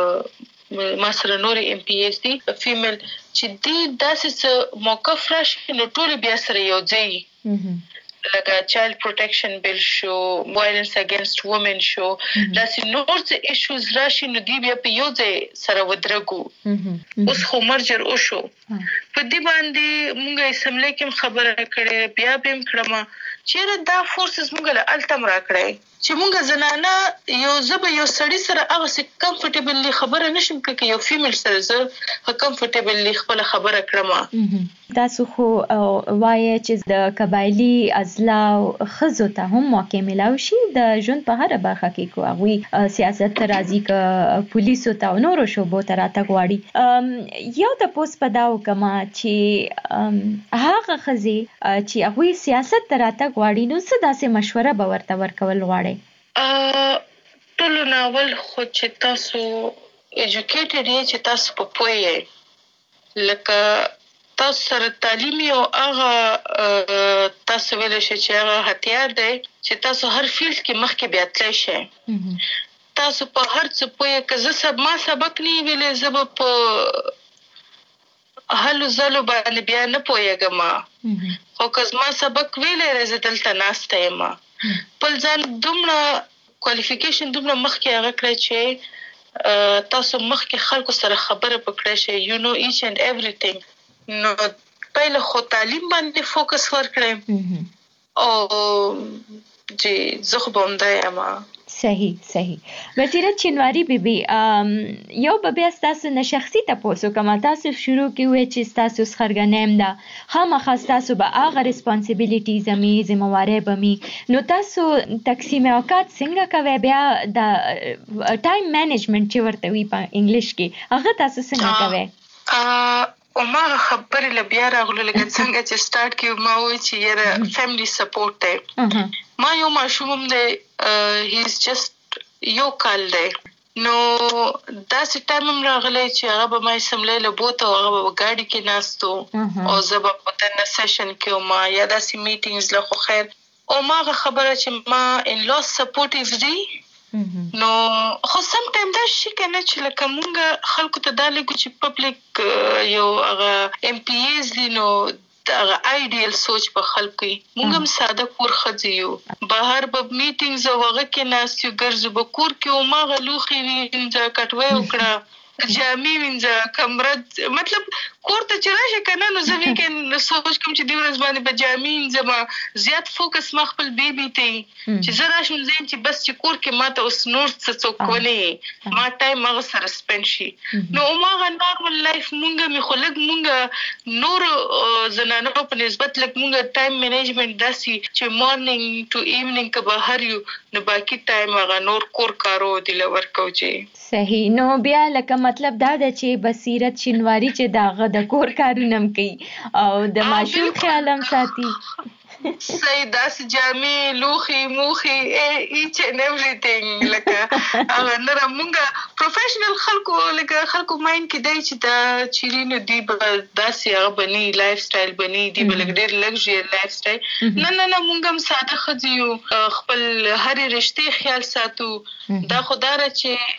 ما سره نورې ایم پی ایس دي فیمیل چې دې داسې موقف راشي نو ټول بیا سره یو ځای لکه چایلډ پروټیکشن بیل شو وایلنس اگینست وومن شو داسې نور څه ایشوز راشي نو دی بیا په یو ځای سره ودرګو اوس خو مرجر وشو په دې باندې مونږ اسمبلی کې خبره کړې بیا به هم کړم چیرې دا فورسز مونږ له التم را کړې چې مونږ زنانه یو زبه یو سړی سره هغه سي کمفورټیبلی خبره نشم کوي یو فیمیل سره زه کمفورټیبلی خپل خبره کړم
تاسو خو وایي چې د قبایلی ازلاو خزو ته هم موقع ملاوي شي د ژوند په هر برخه کې کو هغه سیاست ته راځي ک پولیسو ته نورو شوبو ته راته غواړي یو د پوس پداو کما چې هغه خزي چې هغه سیاست ته راته غواړي نو څه داسې مشوره به ورته ورکول غواړي
ټول ناول خو چې تاسو ایجوکیټډ یې چې تاسو په پوهه لکه تاسو سره تعلیم او هغه تاسو ویل شي چې هغه هتیار دی چې تاسو هر فیلډ کې مخکې بیا تللی شئ تاسو په هر څه پوهه که زه سب ما سبق نه ویلې زه به په هلو زلو باندې بیا نه پوهېږم خو که زما سبق ویلې زه دلته ناسته یم بل ځان دومره کوالیفیکیشن دومره مخکې هغه کړی چې تاسو مخکې خلکو سره خبره پکړی شئ یو نو ایچ اینډ ایوریثینګ نو پهله خو تعلیم باندې فوکس ورکړئ او جی زه خو به همدا یم
صحیح صحیح بصیرت شینواری بیبي یو به بیا ستاسو نه شخصي تاسو کومه تاسو شروع کیوي چې تاسو خرګنیم ده خامخا تاسو به هغه ریسپانسیبিলিټیز می ذمہواری به می نو تاسو تقسیم اوقات څنګه کوي بیا د ټایم مینجمنت چې ورته وی په انګلیش کې هغه تاسو څنګه کوي
او ما خبرې لبیا راغله لکه څنګه چې سٹارټ کیو ما وی چې یره فیملی سپورټ دی ما یو ماشوم دی هی از جست یو کال دی نو داسې ټایم هم راغلی چې هغه به ما اسمبلی له بوته او هغه به ګاډي کې ناستو او زه به په دننه سیشن کې وم یا داسې میټینګز له خو خیر او ما هغه خبره چې ما ان لاس سپورټیو دی نو خو سم ټایم دا شي کنه چې لکه مونږ خلکو ته دا لګو چې پبلک یو هغه ایم پی ایز دي نو هغه آیډیل سوچ په خلکو مونږ هم ساده کور خځیو بهر به میټینګز او هغه کې ناست یو ګرځو به کور کې او ما غلوخي وینځه کټوي وکړه جامې وینځه کمره مطلب کور ته چې راشي کنه نو زه ویکن سوچ کوم چې د ورځ باندې به جامې وینځم زیات فوکس ما خپل بیبي ته چې زه راشم زین چې بس چې کور کې ماته اوس نور څه څوک ولې ما ټایم هغه سره سپند شي نو ما غا نارمل لایف مونږه می خلک مونږه نور زنانو په نسبت لک مونږه ټایم مینجمنت داسي چې مارنینګ ټو ایونینګ که بهر یو نو باقي ټایم هغه نور کور کارو دی لور کوچي
صحیح نو بیا لکه مطلب دا ده چې بصیرت شینواری چې داغه د کور کارونه کوي او د ماشوم خیال هم ساتي
صحیح داسې جامې لوخي موخي ایچ اینڈ ایوریثینګ لکه هغه نره مونږه پروفیشنل خلکو لکه خلکو ماین کې دی چې دا چیرینو دی داسې هغه بني لایف سټایل بني دی بلګ ډېر لګژری لایف سټایل نه نه نه مونږ هم ساده خځیو خپل هرې رشتې خیال ساتو دا خدای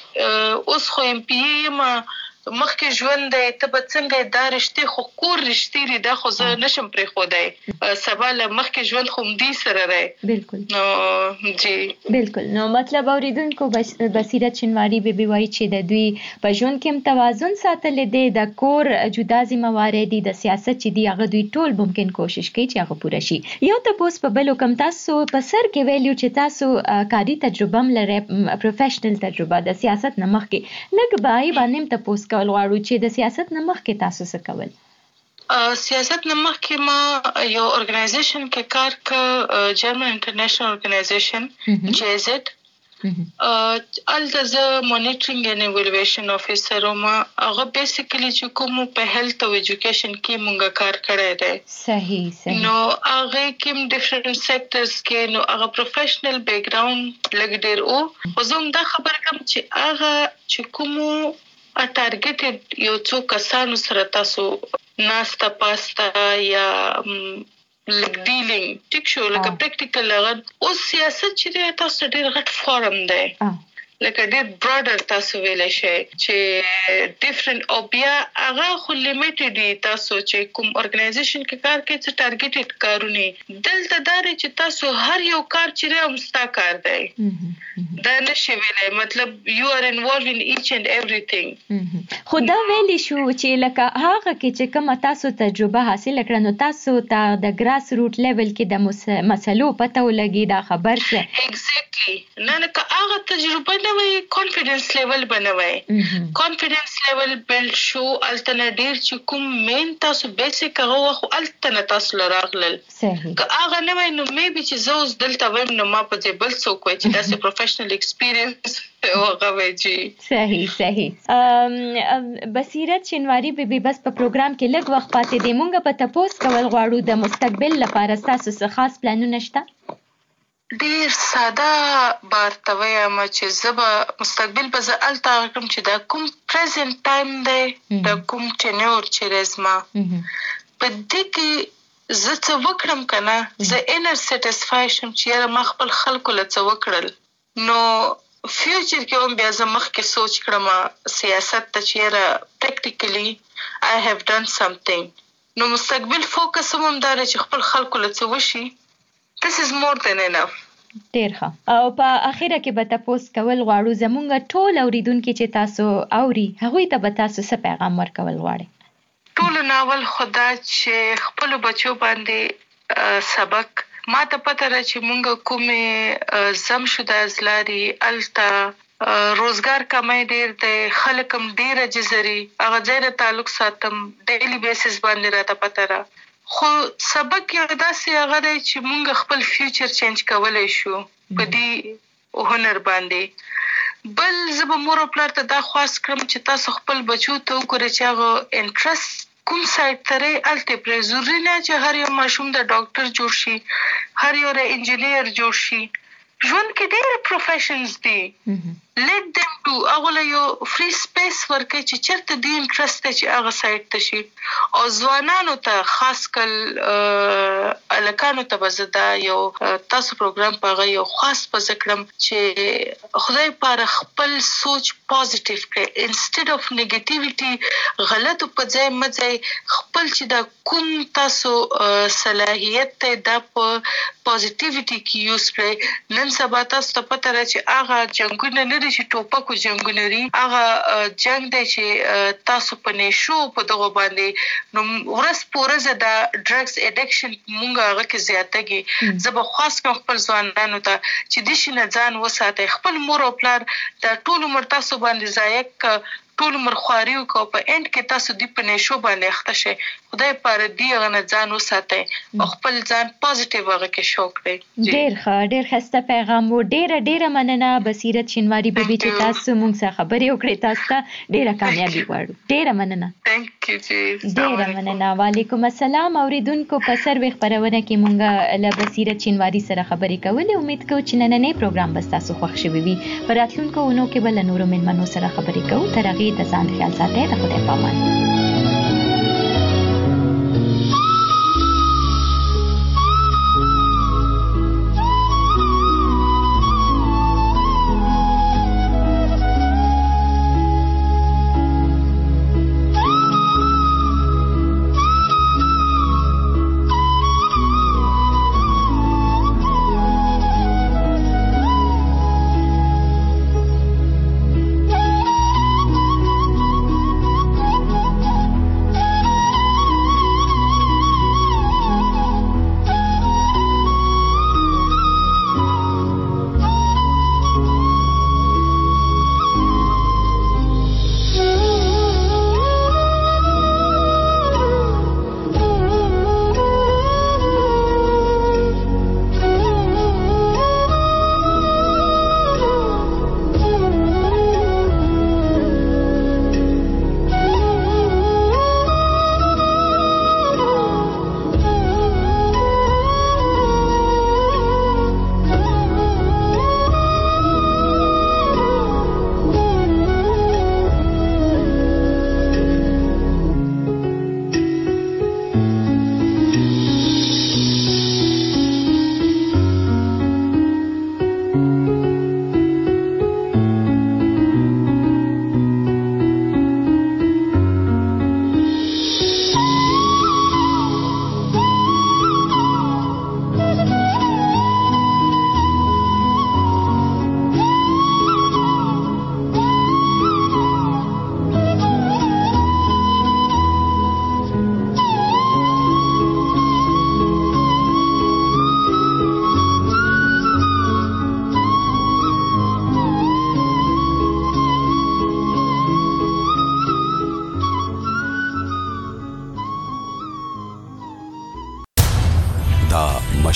چې اوس خو ایم پی ما مخکې ژوند دی ته به څنګه دا رشتې خو کور رشتې لري دا خو زه نشم پرېښودی سبا له مخکې ژوند خو همدې سره دی
بالکل
نو جی
بالکل نو مطلب اورېدونکو بصیرت شینواری بیبي وایي چې د دوی په ژوند کې هم توازن ساتلی دی د کور جدا ذمہواری دي د سیاست چې دی هغه دوی ټول ممکن کوشش کوي چې هغه پوره شي یو تپوس په بل کوم تاسو په سر کې ویلیو چې تاسو کاري تجربه هم لرئ پروفیشنل تجربه د سیاست نه مخکې لږ به باندې تپوس کول غواړو چې د سیاست نه مخکې تاسو څه کول
سیاست نه مخکې ما یو ارګنایزیشن کې کار ک جرمن انټرنیشنل ارګنایزیشن جی زد الته ز مانیټرینګ اینډ ایوالویشن افیسر ما هغه بیسیکلی چې کوم په هیلث او ایجوکیشن کې مونږه کار کړی دی.
صحیح صحیح.
نو هغه کوم ډیفرنٹ سیکټرز کې نو هغه پروفیشنل بیک ګراوند لګ ډیر او خو دا خبر کوم چې هغه چې کوم ا ټارګټډ یو څو کسانو سره تاسو ناستا پاستا یا لګ ډیلینګ ټیک شو لکه پریکټیکل لغه او سیاست چې تاسو ډیر غټ فارم دی لکه ډیر براډر تاسو ویلای شئ چې ډیفرنٹ او بیا هغه خو لیمیټډ دي تاسو چې کوم ارګنایزیشن کې کار کوي چې ټارګټډ کارونه دلته داري چې تاسو هر یو کار چې راوستا کار دی دا نشي ویلای مطلب یو ار انوالوډ ان ایچ اند ایوریثینګ.
خو دا ویلی شو چې لکه هغه کې چې کوم تاسو تجربه حاصل کړئ نو تاسو ته د ګراس روټ لیول کې د مسلو پته ولګي دا خبر څه
ایگزیکټلی نه نه هغه تجربه نوې کانفیډنس لیول بنوي کانفیډنس لیول بلډ شو التنه ډیر چې کوم مین تاسو بیسیک هغه خو التنه تاسو لراغلل
صحیح
که هغه نوې نو میبي چې زوز دلته ویم نو ما په دې بل څوک وای چې تاسو پروفیشنل ایکسپیرینس هغه وایي.
صحیح صحیح. بصیرت شینواری بیبي بس په پروګرام کې لږ وخت پاتې دی مونږ په تاسو کول غواړو د مستقبل لپاره تاسو څه خاص پلانونه شته؟
ډیر ساده بارتوي ما چې زبا مستقبل به زال تا کوم چې دا کوم پریزنت ټایم دی دا کوم ټینور چې رزما په دې کې زه څه وکړم کنه زه انر سټیسفای شم چې ما خپل خلکو له څه وکړل نو فیوچر کې هم بیا زه مخکې سوچ کړم سیاست ته چې پریکټیکلی I have done something نو مستقبل فوکس هم دا چې خپل خلکو له څه وشي. This is more than enough.
ډیر ښه. او په اخیره کې به تاسو کول غواړو زمونږ ټول اوریدونکو چې تاسو اوري هغوی ته به تاسو څه پیغام ورکول غواړئ؟
ټول ناول خدا چې خپل بچو باندې سبق ما ته پته را چې مونږ کومه زم شو د ازلاري التا روزګار کمای ډیر د خلکم ډیر جزري هغه ځای تعلق ساتم ډیلی بیسس باندې راته پته را خو سبق یو داسې هغه دی چې مونږ خپل فیوچر چینج کولای شو په دې هنر باندې. بل زه به مور او پلار ته دا خواست کړم چې تاسو خپل بچو ته وګورئ چې هغه انټرست کوم سایډ ته الته پرې ضروري نه چې هر یو ماشوم د ډاکټر جوړ شي هر یو د انجینیر جوړ شي ژوند کې ډېر پروفیشنز دي let them do هغه یو فری سپیس ورکړي چې چیرته دی انټرست چې هغه سایت ته شي او ځوانانو ته خاص کل الکانو ته بزدا یو تاسو پروګرام په یو خاص پزکرم چې خدای پر خپل سوچ پوزټیو کړي انسټډ اف نیگیټیویټي غلط په ځای مځای خپل چې دا کوم تاسو صلاحیت ته د پوزټیویټي کې یوز کړئ نن سبا تاسو ته پته را چې هغه جنگونه نه دي چې ټوپکو جنگونه لري هغه جنگ دی چې تاسو په نشو په دغه باندې نو ورس پورزه د ډرګز اډیکشن مونږه هغه کې زیاتېږي زه به خاص کوم خپل ځوانانو ته چې د شنه ځان وساتئ خپل مور او پلار د ټول عمر تاسو باندې ځایک ټول عمر خواریو کو په اند کې تاسو دی په نشو باندې اخته شي خدای پر دې غنه ځان وساتئ او خپل ځان پوزټیو هغه کې شو کړئ.
ډیر ښه ډیر ښه پیغام و ډیره ډیره مننه بصیرت شینواری بیبي چې تاسو موږ سره خبرې وکړې تاسو ته ډیره کامیابی غواړو ډیره مننه.
ثانک یو جی
ډیره مننه. وعلیکم السلام اوریدونکو په سروي خبرونه کې مونږه له بصیرت شینواری سره خبرې کولې امید کوم چې نننې پروګرام به تاسو خوښ شوي وي په راتلونکو ونو کې بل نورو مېلمنو سره خبرې کوو تر هغې د ځان خیال ساتئ د خدای په امان.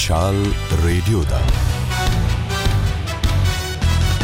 مشال ریډیو ده